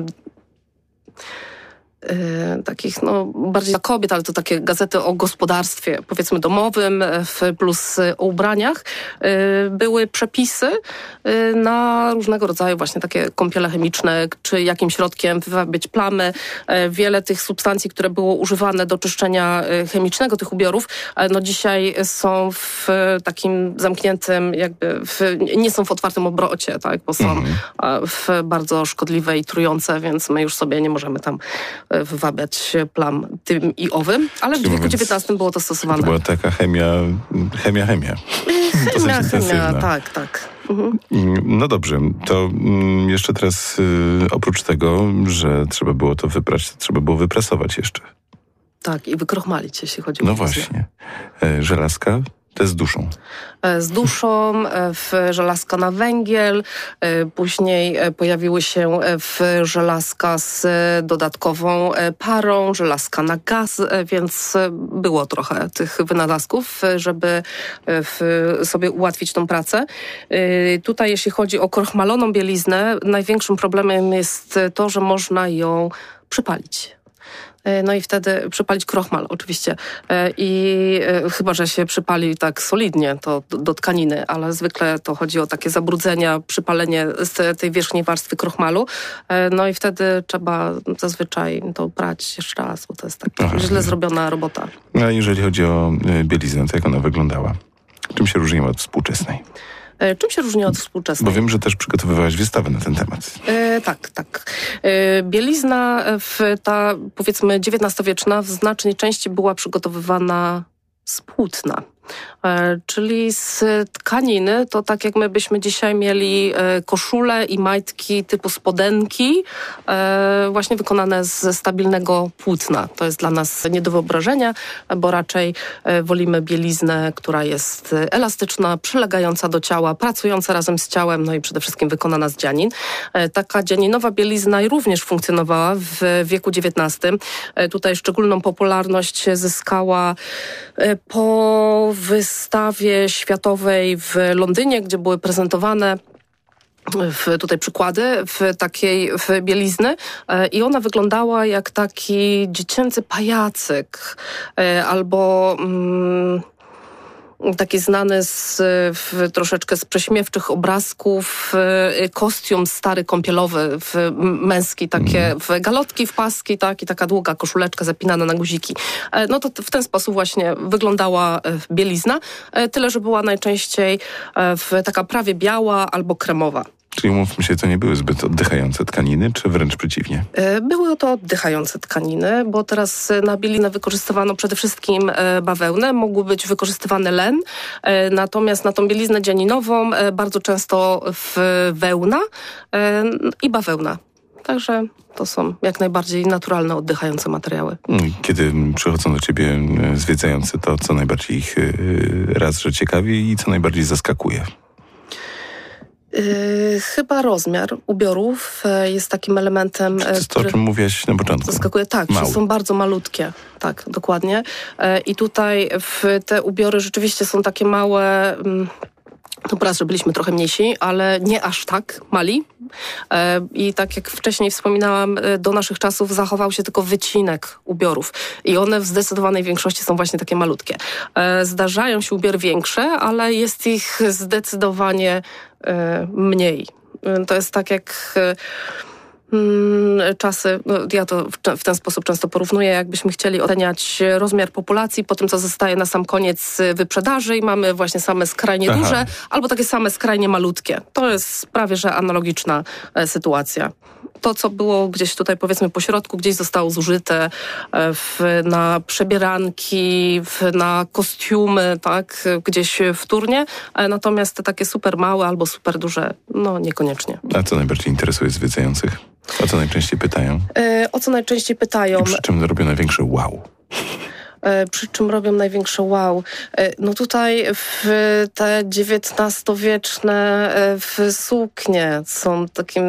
Speaker 3: Yy, takich no bardziej dla kobiet, ale to takie gazety o gospodarstwie, powiedzmy domowym, w, plus o ubraniach, yy, były przepisy yy, na różnego rodzaju właśnie takie kąpiele chemiczne, czy jakim środkiem wywabiać plamy. Yy, wiele tych substancji, które było używane do czyszczenia yy, chemicznego tych ubiorów, yy, no dzisiaj są w takim zamkniętym jakby, w, nie są w otwartym obrocie, tak, bo są mm. w bardzo szkodliwe i trujące, więc my już sobie nie możemy tam wywabiać plam tym i owym, ale Czyli w wieku dziewiętnastym było to stosowane.
Speaker 2: To była taka chemia, chemia, chemia.
Speaker 3: Chemia, chemia, tak, tak. Mhm.
Speaker 2: No dobrze, to jeszcze teraz oprócz tego, że trzeba było to wyprać, trzeba było wypresować jeszcze.
Speaker 3: Tak, i wykrochmalić, jeśli chodzi o
Speaker 2: No właśnie. Żelazka to z duszą.
Speaker 3: Z duszą, w żelazka na węgiel, później pojawiły się w żelazka z dodatkową parą, żelazka na gaz, więc było trochę tych wynalazków, żeby sobie ułatwić tą pracę. Tutaj jeśli chodzi o krochmaloną bieliznę, największym problemem jest to, że można ją przypalić. No i wtedy przypalić krochmal oczywiście i chyba, że się przypali tak solidnie to do, do tkaniny, ale zwykle to chodzi o takie zabrudzenia, przypalenie z tej wierzchniej warstwy krochmalu, no i wtedy trzeba zazwyczaj to prać jeszcze raz, bo to jest tak Aha. źle zrobiona robota.
Speaker 2: A jeżeli chodzi o bieliznę, to jak ona wyglądała? Czym się różniła od współczesnej?
Speaker 3: Czym się różni od współczesnej?
Speaker 2: Bo wiem, że też przygotowywałaś wystawę na ten temat.
Speaker 3: E, tak, tak. E, bielizna w ta, powiedzmy, dziewiętnastowieczna w znacznej części była przygotowywana z płótna. E, czyli z tkaniny, to tak jak my byśmy dzisiaj mieli e, koszule i majtki typu spodenki, e, właśnie wykonane ze stabilnego płótna. To jest dla nas nie do wyobrażenia, bo raczej e, wolimy bieliznę, która jest elastyczna, przylegająca do ciała, pracująca razem z ciałem, no i przede wszystkim wykonana z dzianin. E, taka dzianinowa bielizna również funkcjonowała w wieku dziewiętnastym. E, tutaj szczególną popularność zyskała e, po wystawie światowej w Londynie, gdzie były prezentowane w, tutaj przykłady w takiej w bielizny i ona wyglądała jak taki dziecięcy pajacyk albo mm, taki znany z w, troszeczkę z prześmiewczych obrazków kostium stary kąpielowy, w, męski, takie w galotki, w paski, tak, i taka długa koszuleczka zapinana na guziki. No to w ten sposób właśnie wyglądała bielizna, tyle że była najczęściej w, taka prawie biała albo kremowa.
Speaker 2: Czyli umówmy się, to nie były zbyt oddychające tkaniny, czy wręcz przeciwnie?
Speaker 3: Były to oddychające tkaniny, bo teraz na bieliznę wykorzystywano przede wszystkim bawełnę, mógł być wykorzystywany len, natomiast na tą bieliznę dzianinową bardzo często wełna i bawełna. Także to są jak najbardziej naturalne, oddychające materiały.
Speaker 2: Kiedy przychodzą do ciebie zwiedzający, to co najbardziej ich raz, że ciekawi i co najbardziej zaskakuje?
Speaker 3: Yy, chyba rozmiar ubiorów yy, jest takim elementem,
Speaker 2: to jest to, o czym mówiłaś na początku.
Speaker 3: Zaskakuje, tak, że są bardzo malutkie. Tak, dokładnie. Yy, I tutaj w te ubiory rzeczywiście są takie małe. Yy, No raz, że byliśmy trochę mniejsi, ale nie aż tak mali. I tak jak wcześniej wspominałam, do naszych czasów zachował się tylko wycinek ubiorów. I one w zdecydowanej większości są właśnie takie malutkie. Zdarzają się ubiory większe, ale jest ich zdecydowanie mniej. To jest tak jak czasy, no ja to w, w ten sposób często porównuję, jakbyśmy chcieli oceniać rozmiar populacji po tym, co zostaje na sam koniec wyprzedaży i mamy właśnie same skrajnie Aha. duże albo takie same skrajnie malutkie. To jest prawie, że analogiczna e, sytuacja. To, co było gdzieś tutaj powiedzmy po środku, gdzieś zostało zużyte w, na przebieranki, w, na kostiumy, tak, gdzieś wtórnie, natomiast te takie super małe albo super duże, no niekoniecznie.
Speaker 2: A co najbardziej interesuje zwiedzających? O co najczęściej pytają?
Speaker 3: E, o co najczęściej pytają? I
Speaker 2: przy czym robią największe wow?
Speaker 3: Przy czym robią największe wow. No tutaj w te dziewiętnastowieczne w suknie są takim...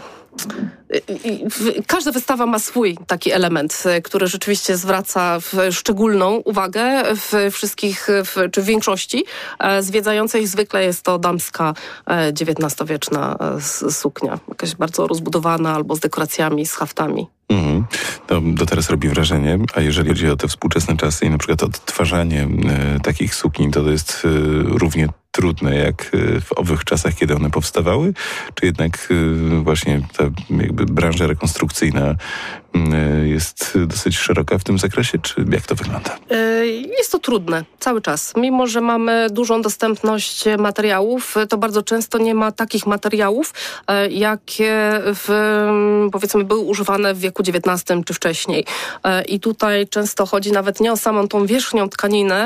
Speaker 3: Każda wystawa ma swój taki element, który rzeczywiście zwraca w szczególną uwagę w wszystkich, w, czy w większości zwiedzających. Zwykle jest to damska dziewiętnastowieczna suknia. Jakaś bardzo rozbudowana albo z dekoracjami, z haftami.
Speaker 2: Mhm. To, to teraz robi wrażenie, a jeżeli chodzi o te współczesne czasy i na przykład odtwarzanie e, takich sukni, to to jest e, równie trudne jak w owych czasach, kiedy one powstawały? Czy jednak e, właśnie ta jakby branża rekonstrukcyjna e, jest dosyć szeroka w tym zakresie, czy jak to wygląda?
Speaker 3: Jest to trudne cały czas. Mimo że mamy dużą dostępność materiałów, to bardzo często nie ma takich materiałów, jakie w, powiedzmy były używane w wieku dziewiętnastym czy wcześniej. I tutaj często chodzi nawet nie o samą tą wierzchnią tkaninę,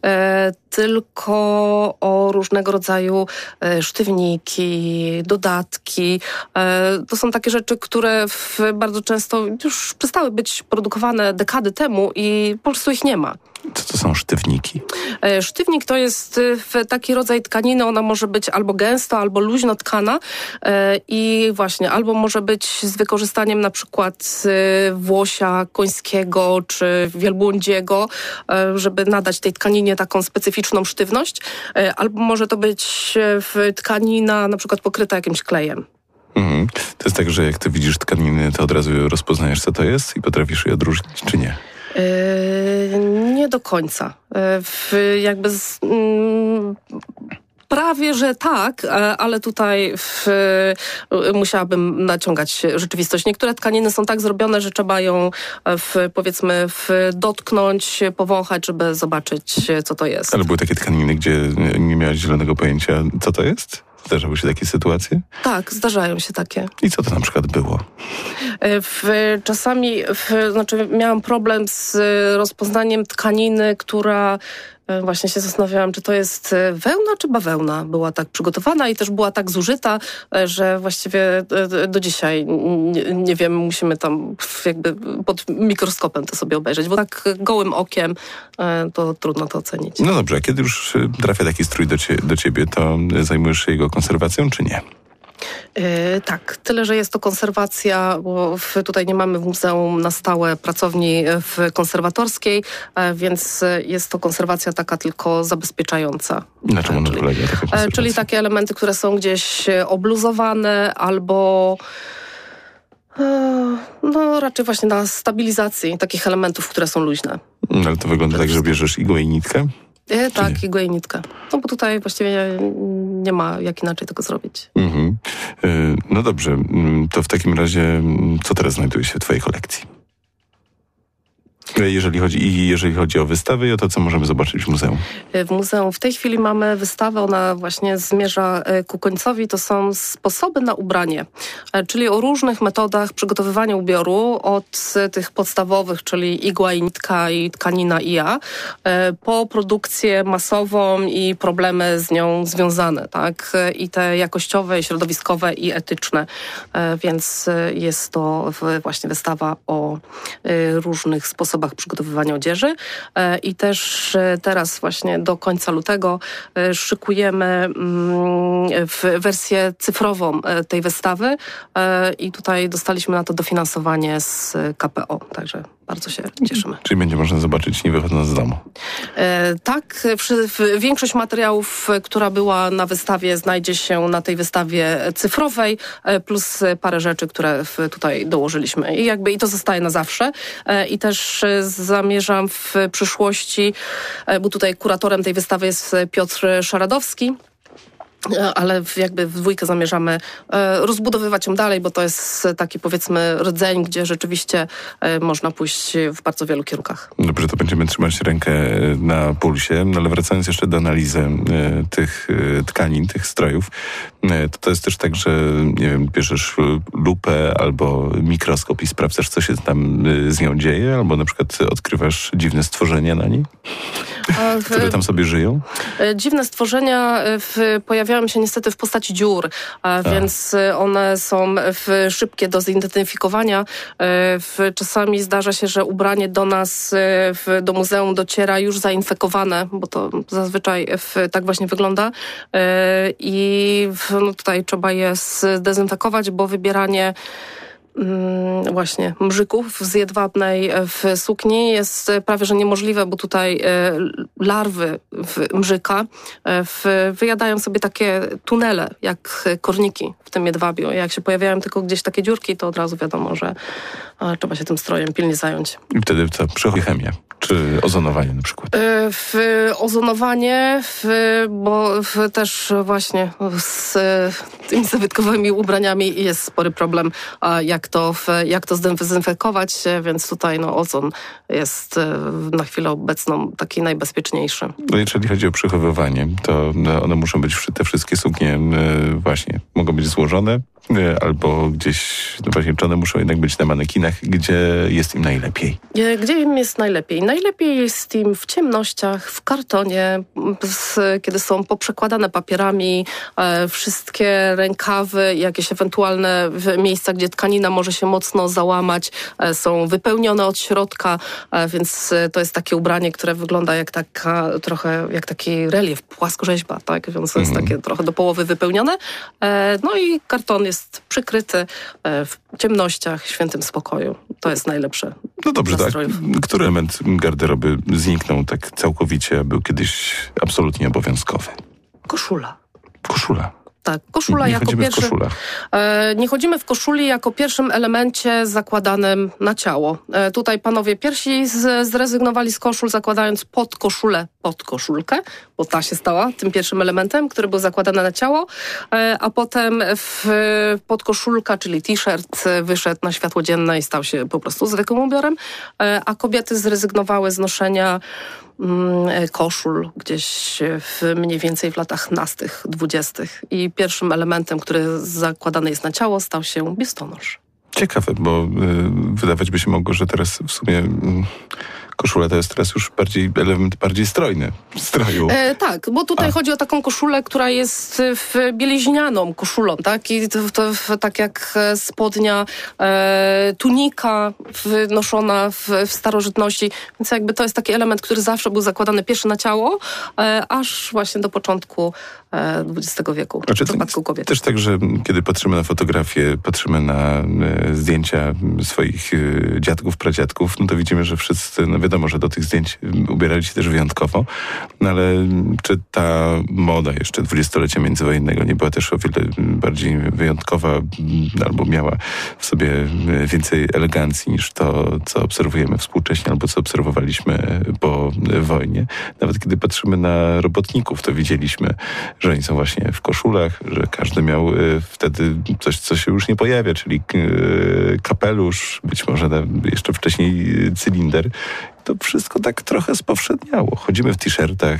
Speaker 3: tylko o różnego rodzaju sztywniki, dodatki. To są takie rzeczy, które w bardzo często już przestały być produkowane dekady temu i po prostu ich nie ma.
Speaker 2: Co to są sztywniki?
Speaker 3: Sztywnik to jest taki rodzaj tkaniny, ona może być albo gęsta, albo luźno tkana i właśnie albo może być z wykorzystaniem na przykład włosia końskiego czy wielbłądziego, żeby nadać tej tkaninie taką specyficzną sztywność, albo może to być tkanina na przykład pokryta jakimś klejem.
Speaker 2: Mhm. To jest tak, że jak ty widzisz tkaniny, to od razu rozpoznajesz, co to jest i potrafisz je odróżnić, czy nie?
Speaker 3: Yy, nie do końca. Yy, w, jakby z, mm, prawie, że tak, ale tutaj w, musiałabym naciągać rzeczywistość. Niektóre tkaniny są tak zrobione, że trzeba ją w, powiedzmy w, dotknąć, powąchać, żeby zobaczyć, co to jest.
Speaker 2: Ale były takie tkaniny, gdzie nie miałeś zielonego pojęcia, co to jest? Zdarzały się takie sytuacje?
Speaker 3: Tak, zdarzają się takie.
Speaker 2: I co to na przykład było?
Speaker 3: W, czasami, w, znaczy miałam problem z rozpoznaniem tkaniny, która właśnie się zastanawiałam, czy to jest wełna, czy bawełna. Była tak przygotowana i też była tak zużyta, że właściwie do dzisiaj nie, nie wiem, musimy tam jakby pod mikroskopem to sobie obejrzeć, bo tak gołym okiem to trudno to ocenić.
Speaker 2: No dobrze, a kiedy już trafia taki strój do, cie, do ciebie, to zajmujesz się jego konserwacją, czy nie?
Speaker 3: Yy, tak, tyle, że jest to konserwacja, bo w, tutaj nie mamy w muzeum na stałe pracowni w konserwatorskiej, e, więc jest to konserwacja taka tylko zabezpieczająca.
Speaker 2: Na czym ona polega?
Speaker 3: E, czyli takie elementy, które są gdzieś obluzowane albo e, no raczej właśnie na stabilizacji takich elementów, które są luźne.
Speaker 2: Ale to wygląda tak, że bierzesz igłę i nitkę?
Speaker 3: E, tak, igłę i nitkę. No bo tutaj właściwie nie ma jak inaczej tego zrobić.
Speaker 2: Mhm. Y, no dobrze, to w takim razie co teraz znajduje się w twojej kolekcji? Jeżeli chodzi, I jeżeli chodzi o wystawy, o to, co możemy zobaczyć w muzeum?
Speaker 3: W muzeum w tej chwili mamy wystawę, ona właśnie zmierza ku końcowi. To są sposoby na ubranie, czyli o różnych metodach przygotowywania ubioru, od tych podstawowych, czyli igła i nitka i tkanina i ja, po produkcję masową i problemy z nią związane, tak? I te jakościowe, środowiskowe i etyczne. Więc jest to właśnie wystawa o różnych sposobach przygotowywania odzieży i też teraz właśnie do końca lutego szykujemy w wersję cyfrową tej wystawy i tutaj dostaliśmy na to dofinansowanie z K P O, także bardzo się cieszymy.
Speaker 2: Czyli będzie można zobaczyć nie wychodząc z domu?
Speaker 3: E, tak, w, w, większość materiałów, która była na wystawie, znajdzie się na tej wystawie cyfrowej, e, plus parę rzeczy, które w, tutaj dołożyliśmy. I jakby i to zostaje na zawsze. E, I też e, zamierzam w przyszłości, e, bo tutaj kuratorem tej wystawy jest Piotr Szaradowski, ale jakby w dwójkę zamierzamy e, rozbudowywać ją dalej, bo to jest taki, powiedzmy, rdzeń, gdzie rzeczywiście e, można pójść w bardzo wielu kierunkach.
Speaker 2: Dobrze, to będziemy trzymać rękę na pulsie, no ale wracając jeszcze do analizy e, tych e, tkanin, tych strojów, e, to to jest też tak, że nie wiem, bierzesz lupę albo mikroskop i sprawdzasz, co się tam e, z nią dzieje, albo na przykład odkrywasz dziwne stworzenia na niej, w, które tam sobie żyją?
Speaker 3: E, dziwne stworzenia w, pojawiają się niestety w postaci dziur, a więc one są w, szybkie do zidentyfikowania. W, czasami zdarza się, że ubranie do nas, w, do muzeum dociera już zainfekowane, bo to zazwyczaj w, tak właśnie wygląda. I w, no tutaj trzeba je zdezynfekować, bo wybieranie właśnie mrzyków z jedwabnej w sukni jest prawie że niemożliwe, bo tutaj larwy mrzyka wyjadają sobie takie tunele, jak korniki w tym jedwabiu. Jak się pojawiają tylko gdzieś takie dziurki, to od razu wiadomo, że trzeba się tym strojem pilnie zająć.
Speaker 2: I wtedy co? Przychodzi chemia. Czy ozonowanie na przykład?
Speaker 3: W ozonowanie, w, bo w też właśnie z tymi zabytkowymi ubraniami jest spory problem, jak to, jak to zdezynfekować, więc tutaj no, ozon jest na chwilę obecną taki najbezpieczniejszy.
Speaker 2: No jeżeli chodzi o przechowywanie, to one muszą być, te wszystkie suknie właśnie mogą być złożone, albo gdzieś, no właśnie, czy one muszą jednak być na manekinach, gdzie jest im najlepiej?
Speaker 3: Gdzie im jest najlepiej? Najlepiej jest im w ciemnościach, w kartonie, z, kiedy są poprzekładane papierami, e, wszystkie rękawy, jakieś ewentualne miejsca, gdzie tkanina może się mocno załamać, e, są wypełnione od środka, e, więc to jest takie ubranie, które wygląda jak taka, trochę jak taki relief, płaskorzeźba, tak? Więc to jest mm. takie trochę do połowy wypełnione. E, no i karton jest przykryty w ciemnościach, w świętym spokoju. To jest najlepsze.
Speaker 2: No dobrze, tak. Który element garderoby zniknął tak całkowicie, był kiedyś absolutnie obowiązkowy?
Speaker 3: Koszula.
Speaker 2: Koszula.
Speaker 3: Tak, koszula
Speaker 2: nie
Speaker 3: jako
Speaker 2: chodzimy
Speaker 3: pierwszy.
Speaker 2: W koszulach.
Speaker 3: E, nie chodzimy w koszuli jako pierwszym elemencie zakładanym na ciało. E, tutaj panowie pierwsi z, zrezygnowali z koszul, zakładając pod koszulę, pod koszulkę, bo ta się stała tym pierwszym elementem, który był zakładany na ciało, e, a potem w, pod koszulka, czyli t-shirt, wyszedł na światło dzienne i stał się po prostu zwykłym ubiorem, e, a kobiety zrezygnowały z noszenia koszul gdzieś w mniej więcej w latach nastych, dwudziestych. I pierwszym elementem, który zakładany jest na ciało, stał się biustonosz.
Speaker 2: Ciekawe, bo y, wydawać by się mogło, że teraz w sumie y, koszula to jest teraz już bardziej element bardziej strojny, stroju.
Speaker 3: E, tak, bo tutaj
Speaker 2: A.
Speaker 3: chodzi o taką koszulę, która jest w bieliźnianą koszulą, tak? I to, to, to tak jak spodnia, e, tunika w, noszona w, w starożytności. Więc jakby to jest taki element, który zawsze był zakładany pierwszy na ciało, e, aż właśnie do początku dwudziestego wieku,
Speaker 2: Znaczy,
Speaker 3: w przypadku kobiet.
Speaker 2: Też tak, że kiedy patrzymy na fotografie, patrzymy na e, zdjęcia swoich e, dziadków, pradziadków, no to widzimy, że wszyscy, no wiadomo, że do tych zdjęć ubierali się też wyjątkowo, no ale czy ta moda jeszcze dwudziestolecia międzywojennego nie była też o wiele bardziej wyjątkowa albo miała w sobie więcej elegancji niż to, co obserwujemy współcześnie albo co obserwowaliśmy po wojnie. Nawet kiedy patrzymy na robotników, to widzieliśmy, że oni są właśnie w koszulach, że każdy miał y, wtedy coś, co się już nie pojawia, czyli y, kapelusz, być może na, jeszcze wcześniej y, cylinder. To wszystko tak trochę spowszedniało. Chodzimy w t-shirtach,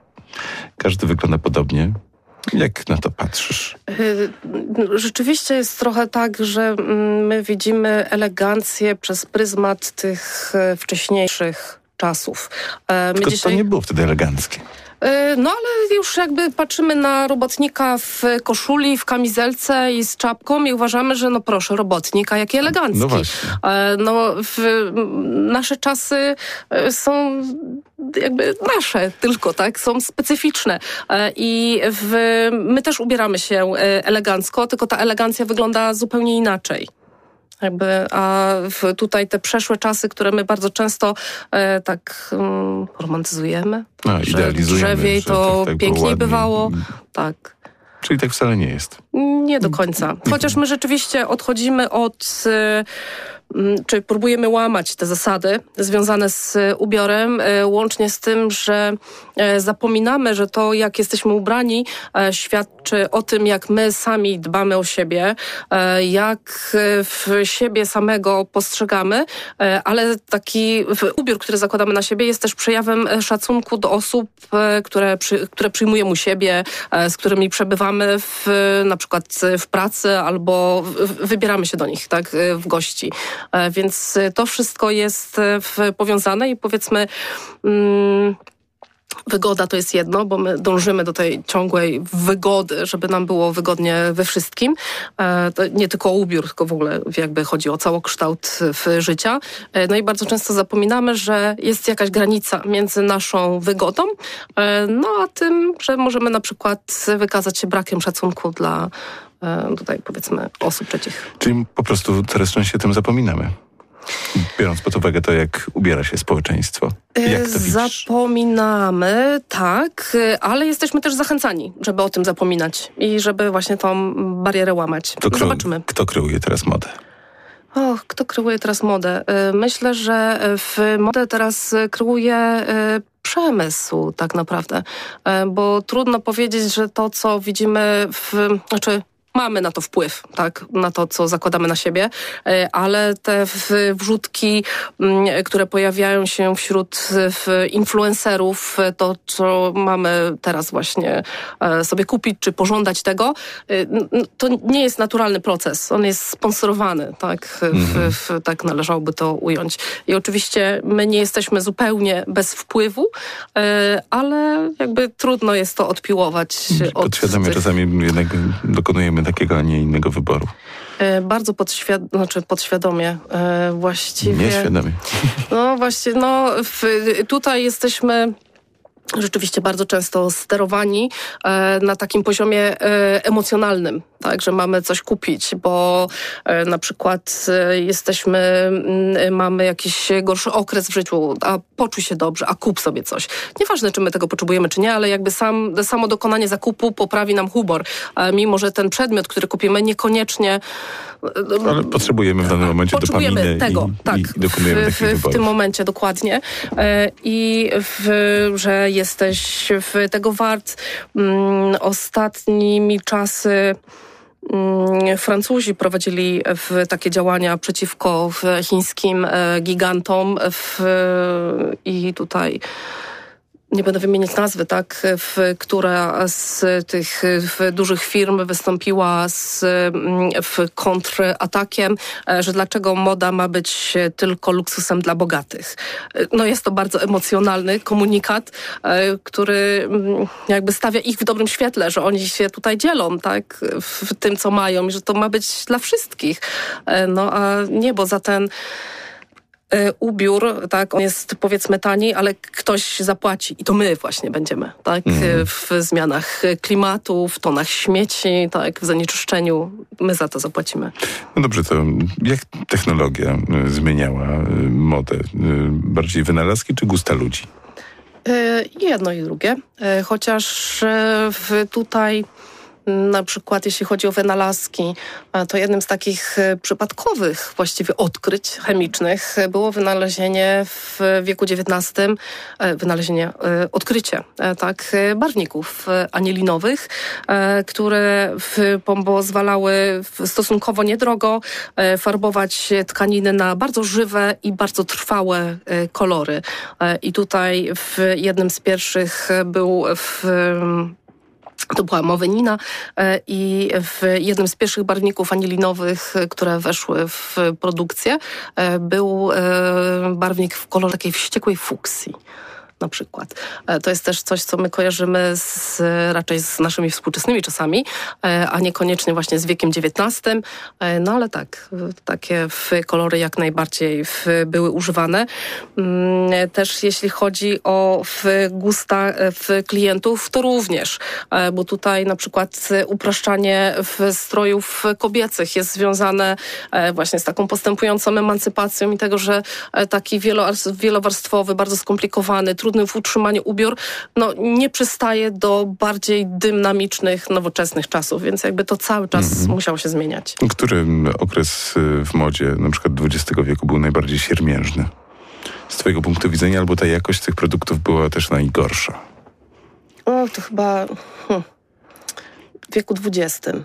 Speaker 2: każdy wygląda podobnie. Jak na to patrzysz?
Speaker 3: Rzeczywiście jest trochę tak, że my widzimy elegancję przez pryzmat tych wcześniejszych czasów. My
Speaker 2: Tylko
Speaker 3: dzisiaj...
Speaker 2: to nie było wtedy eleganckie.
Speaker 3: No ale już jakby patrzymy na robotnika w koszuli, w kamizelce i z czapką i uważamy, że no proszę, robotnik, a jaki elegancki.
Speaker 2: No właśnie.
Speaker 3: No w, nasze czasy są jakby nasze tylko, tak? Są specyficzne. I w, my też ubieramy się elegancko, tylko ta elegancja wygląda zupełnie inaczej. Jakby, a w, tutaj te przeszłe czasy, które my bardzo często e, tak um, romantyzujemy,
Speaker 2: A,
Speaker 3: że
Speaker 2: idealizujemy,
Speaker 3: drzewiej
Speaker 2: że
Speaker 3: to
Speaker 2: tak, tak
Speaker 3: piękniej bywało. Tak.
Speaker 2: Czyli tak wcale nie jest.
Speaker 3: Nie do końca. Chociaż my rzeczywiście odchodzimy od... Y, czy próbujemy łamać te zasady związane z ubiorem, łącznie z tym, że zapominamy, że to, jak jesteśmy ubrani, świadczy o tym, jak my sami dbamy o siebie, jak w siebie samego postrzegamy, ale taki ubiór, który zakładamy na siebie, jest też przejawem szacunku do osób, które, przy, które przyjmujemy u siebie, z którymi przebywamy w, na przykład w pracy albo w, wybieramy się do nich, tak, w gości. Więc to wszystko jest powiązane i powiedzmy mm, wygoda to jest jedno, bo my dążymy do tej ciągłej wygody, żeby nam było wygodnie we wszystkim. To nie tylko o ubiór, tylko w ogóle jakby chodzi o całokształt życia. No i bardzo często zapominamy, że jest jakaś granica między naszą wygodą, no a tym, że możemy na przykład wykazać się brakiem szacunku dla tutaj powiedzmy osób trzecich.
Speaker 2: Czyli po prostu coraz częściej o tym zapominamy. Biorąc pod uwagę to, jak ubiera się społeczeństwo. Jak to widzisz?
Speaker 3: Zapominamy, tak, ale jesteśmy też zachęcani, żeby o tym zapominać i żeby właśnie tą barierę łamać.
Speaker 2: Kto,
Speaker 3: Zobaczymy.
Speaker 2: Kto kreuje teraz modę?
Speaker 3: Och, kto kreuje teraz modę? Myślę, że w modę teraz kreuje przemysł tak naprawdę, bo trudno powiedzieć, że to, co widzimy w... Znaczy, mamy na to wpływ, tak, na to, co zakładamy na siebie, ale te wrzutki, które pojawiają się wśród influencerów, to, co mamy teraz właśnie sobie kupić, czy pożądać tego, to nie jest naturalny proces. On jest sponsorowany, tak, w, w, tak należałoby to ująć. I oczywiście my nie jesteśmy zupełnie bez wpływu, ale jakby trudno jest to odpiłować.
Speaker 2: Podświadomie
Speaker 3: od tych...
Speaker 2: czasami jednak dokonujemy takiego, a nie innego wyboru.
Speaker 3: E, bardzo podświad- znaczy podświadomie e, właściwie.
Speaker 2: Nieświadomie.
Speaker 3: No właśnie, no w, tutaj jesteśmy rzeczywiście bardzo często sterowani e, na takim poziomie e, emocjonalnym, tak, że mamy coś kupić, bo e, na przykład e, jesteśmy, m, mamy jakiś gorszy okres w życiu, a poczuj się dobrze, a kup sobie coś. Nieważne, czy my tego potrzebujemy, czy nie, ale jakby sam, samo dokonanie zakupu poprawi nam humor, e, mimo że ten przedmiot, który kupimy, niekoniecznie...
Speaker 2: E, ale potrzebujemy w danym momencie
Speaker 3: potrzebujemy
Speaker 2: dopaminy
Speaker 3: tego,
Speaker 2: i,
Speaker 3: tak,
Speaker 2: i dokonujemy
Speaker 3: w,
Speaker 2: takich
Speaker 3: w,
Speaker 2: wyborów.
Speaker 3: w tym momencie dokładnie. E, I w, że jesteś w tego wart. Mm, ostatnimi czasy mm, Francuzi prowadzili w takie działania przeciwko w chińskim e, gigantom w, i tutaj nie będę wymieniać nazwy, tak, w, która z tych w dużych firm wystąpiła z w kontratakiem, że dlaczego moda ma być tylko luksusem dla bogatych. No jest to bardzo emocjonalny komunikat, który jakby stawia ich w dobrym świetle, że oni się tutaj dzielą, tak, w tym, co mają i że to ma być dla wszystkich. No a nie, bo za ten ubiór, tak, on jest powiedzmy tani, ale ktoś zapłaci i to my właśnie będziemy, tak, mm. w zmianach klimatu, w tonach śmieci, tak, w zanieczyszczeniu, my za to zapłacimy.
Speaker 2: No dobrze, to jak technologia zmieniała modę? Bardziej wynalazki czy gusta ludzi?
Speaker 3: Jedno i drugie, chociaż w tutaj na przykład jeśli chodzi o wynalazki, to jednym z takich przypadkowych właściwie odkryć chemicznych było wynalezienie w wieku dziewiętnastym, wynalezienie, odkrycie, tak, barwników anilinowych, które pozwalały stosunkowo niedrogo farbować tkaniny na bardzo żywe i bardzo trwałe kolory. I tutaj w jednym z pierwszych był w To była Mowenina i w jednym z pierwszych barwników anilinowych, które weszły w produkcję, był barwnik w kolorze takiej wściekłej fuksji. Na przykład. To jest też coś, co my kojarzymy z, raczej z naszymi współczesnymi czasami, a niekoniecznie właśnie z wiekiem dziewiętnastym. No ale tak, takie kolory jak najbardziej były używane. Też jeśli chodzi o gusta klientów, to również, bo tutaj na przykład upraszczanie strojów kobiecych jest związane właśnie z taką postępującą emancypacją i tego, że taki wielowarstwowy, bardzo skomplikowany, trudny w utrzymaniu ubiór, no nie przystaje do bardziej dynamicznych, nowoczesnych czasów, więc jakby to cały czas mm-hmm. musiało się zmieniać.
Speaker 2: Który okres w modzie, na przykład dwudziestego wieku, był najbardziej siermiężny? Z twojego punktu widzenia, albo ta jakość tych produktów była też najgorsza?
Speaker 3: O, to chyba hm, w wieku dwudziestym.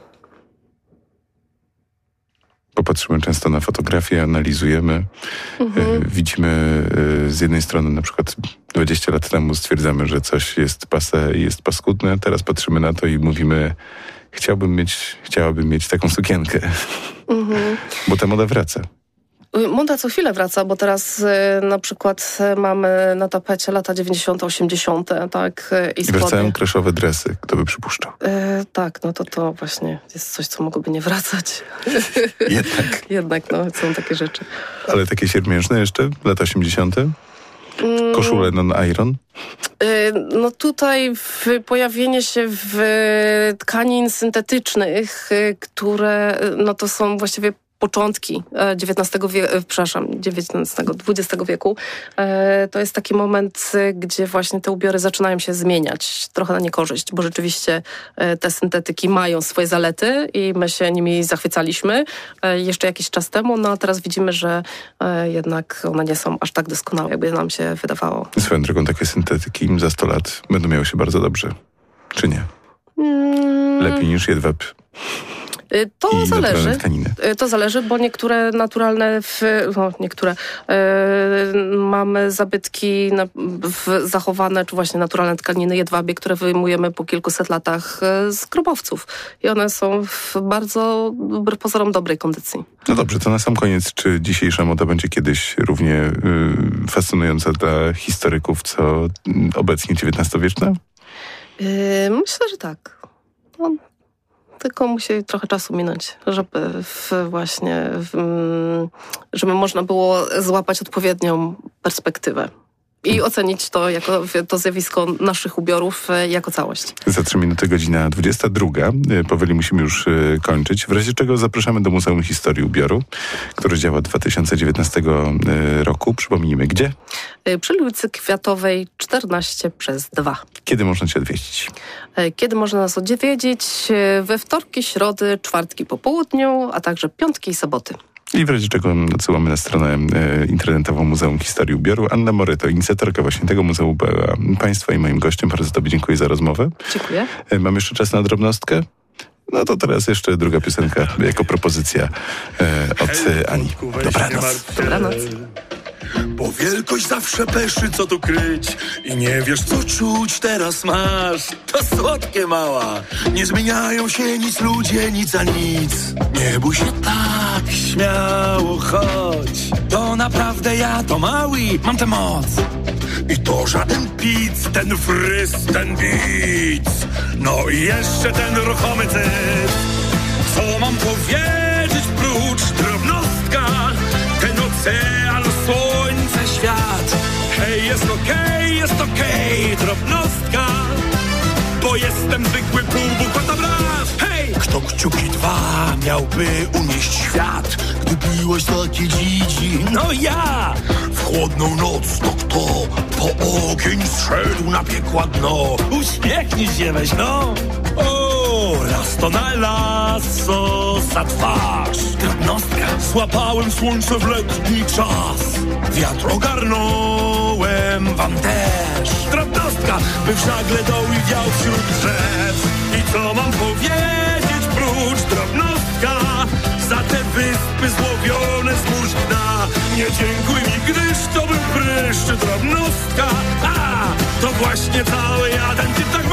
Speaker 2: Popatrzymy często na fotografie, analizujemy, mhm. widzimy z jednej strony na przykład dwadzieścia lat temu stwierdzamy, że coś jest passé i jest paskudne, teraz patrzymy na to i mówimy, chciałbym mieć, chciałabym mieć taką sukienkę, mhm. bo ta moda wraca.
Speaker 3: Moda co chwilę wraca, bo teraz y, na przykład y, mamy na tapecie lata dziewięćdziesiąte, osiemdziesiąte, tak? Y,
Speaker 2: I wracają crashowe dresy, kto by przypuszczał.
Speaker 3: Y, tak, no to to właśnie jest coś, co mogłoby nie wracać.
Speaker 2: Jednak.
Speaker 3: Jednak, no, są takie rzeczy.
Speaker 2: Ale takie siermiężne jeszcze, lata osiemdziesiąte? Koszule non-iron?
Speaker 3: No tutaj w pojawienie się w tkanin syntetycznych, które no to są właściwie początki dziewiętnastego wieku, przepraszam, dziewiętnastego, dwudziestego wieku, to jest taki moment, gdzie właśnie te ubiory zaczynają się zmieniać trochę na niekorzyść, bo rzeczywiście te syntetyki mają swoje zalety i my się nimi zachwycaliśmy jeszcze jakiś czas temu, no a teraz widzimy, że jednak one nie są aż tak doskonałe, jakby nam się wydawało.
Speaker 2: Swoją drogą takie syntetyki za sto lat będą miały się bardzo dobrze, czy nie? Hmm. Lepiej niż jedwab.
Speaker 3: To zależy. To zależy, bo niektóre naturalne, w, no niektóre yy, mamy zabytki na, w, zachowane, czy właśnie naturalne tkaniny jedwabie, które wyjmujemy po kilkuset latach z grobowców. I one są w bardzo, wbrew pozorom, dobrej kondycji.
Speaker 2: No dobrze, to na sam koniec, czy dzisiejsza moda będzie kiedyś równie yy, fascynująca dla historyków, co obecnie dziewiętnastowieczna?
Speaker 3: Yy, myślę, że tak. No. Tylko musi trochę czasu minąć, żeby w właśnie, w, żeby można było złapać odpowiednią perspektywę i ocenić to jako to zjawisko naszych ubiorów jako całość.
Speaker 2: Za trzy minuty godzina dwudziesta druga. Powoli musimy już kończyć. W razie czego zapraszamy do Muzeum Historii Ubioru, które działa od dwa tysiące dziewiętnastego roku. Przypomnijmy, gdzie?
Speaker 3: Przy ulicy Kwiatowej czternaście przez dwa.
Speaker 2: Kiedy można cię odwiedzić?
Speaker 3: Kiedy można nas odwiedzić? We wtorki, środy, czwartki po południu, a także piątki i soboty.
Speaker 2: I w razie czego odsyłamy na stronę e, internetową Muzeum Historii Ubioru. Anna Moreto, inicjatorka właśnie tego muzeum, była Państwa i moim gościem. Bardzo Tobie dziękuję za rozmowę.
Speaker 3: Dziękuję.
Speaker 2: E, mam jeszcze czas na drobnostkę? No to teraz jeszcze druga piosenka jako propozycja e, od e, Ani. Dobranoc.
Speaker 3: Dobranoc.
Speaker 4: Bo wielkość zawsze peszy, co tu kryć. I nie wiesz, co czuć teraz masz. To słodkie, mała. Nie zmieniają się nic ludzie, nic a nic. Nie bój się tak, śmiało chodź. To naprawdę ja, to mały, mam tę moc. I to żaden pic, ten fryz, ten bic. No i jeszcze ten ruchomy cyc. Co mam powiedzieć prócz drobnostka? Ten ocean, słońce, świat. Hej, jest okej, jest okej, drobnostka. Bo jestem zwykły półbóg, a tam raz. Hej! Kto kciuki dwa miałby unieść świat, gdy piłeś takie dzidzi? No ja! W chłodną noc to kto po ogień zszedł na piekła dno? Uśmiechnij się weź, no! O, raz to na lasso za twarz. Drobnostka. Złapałem słońce w letni czas. Wiatr ogarnąłem wam też. Drobnostka, by w żagle doły wiał wśród drzew. I co mam powiedzieć prócz drobnostka? Za te wyspy złowione z mórz dna. Nie dziękuj mi, gdyż to był pryszcz. Drobnostka, a to właśnie cały ja ten ty tak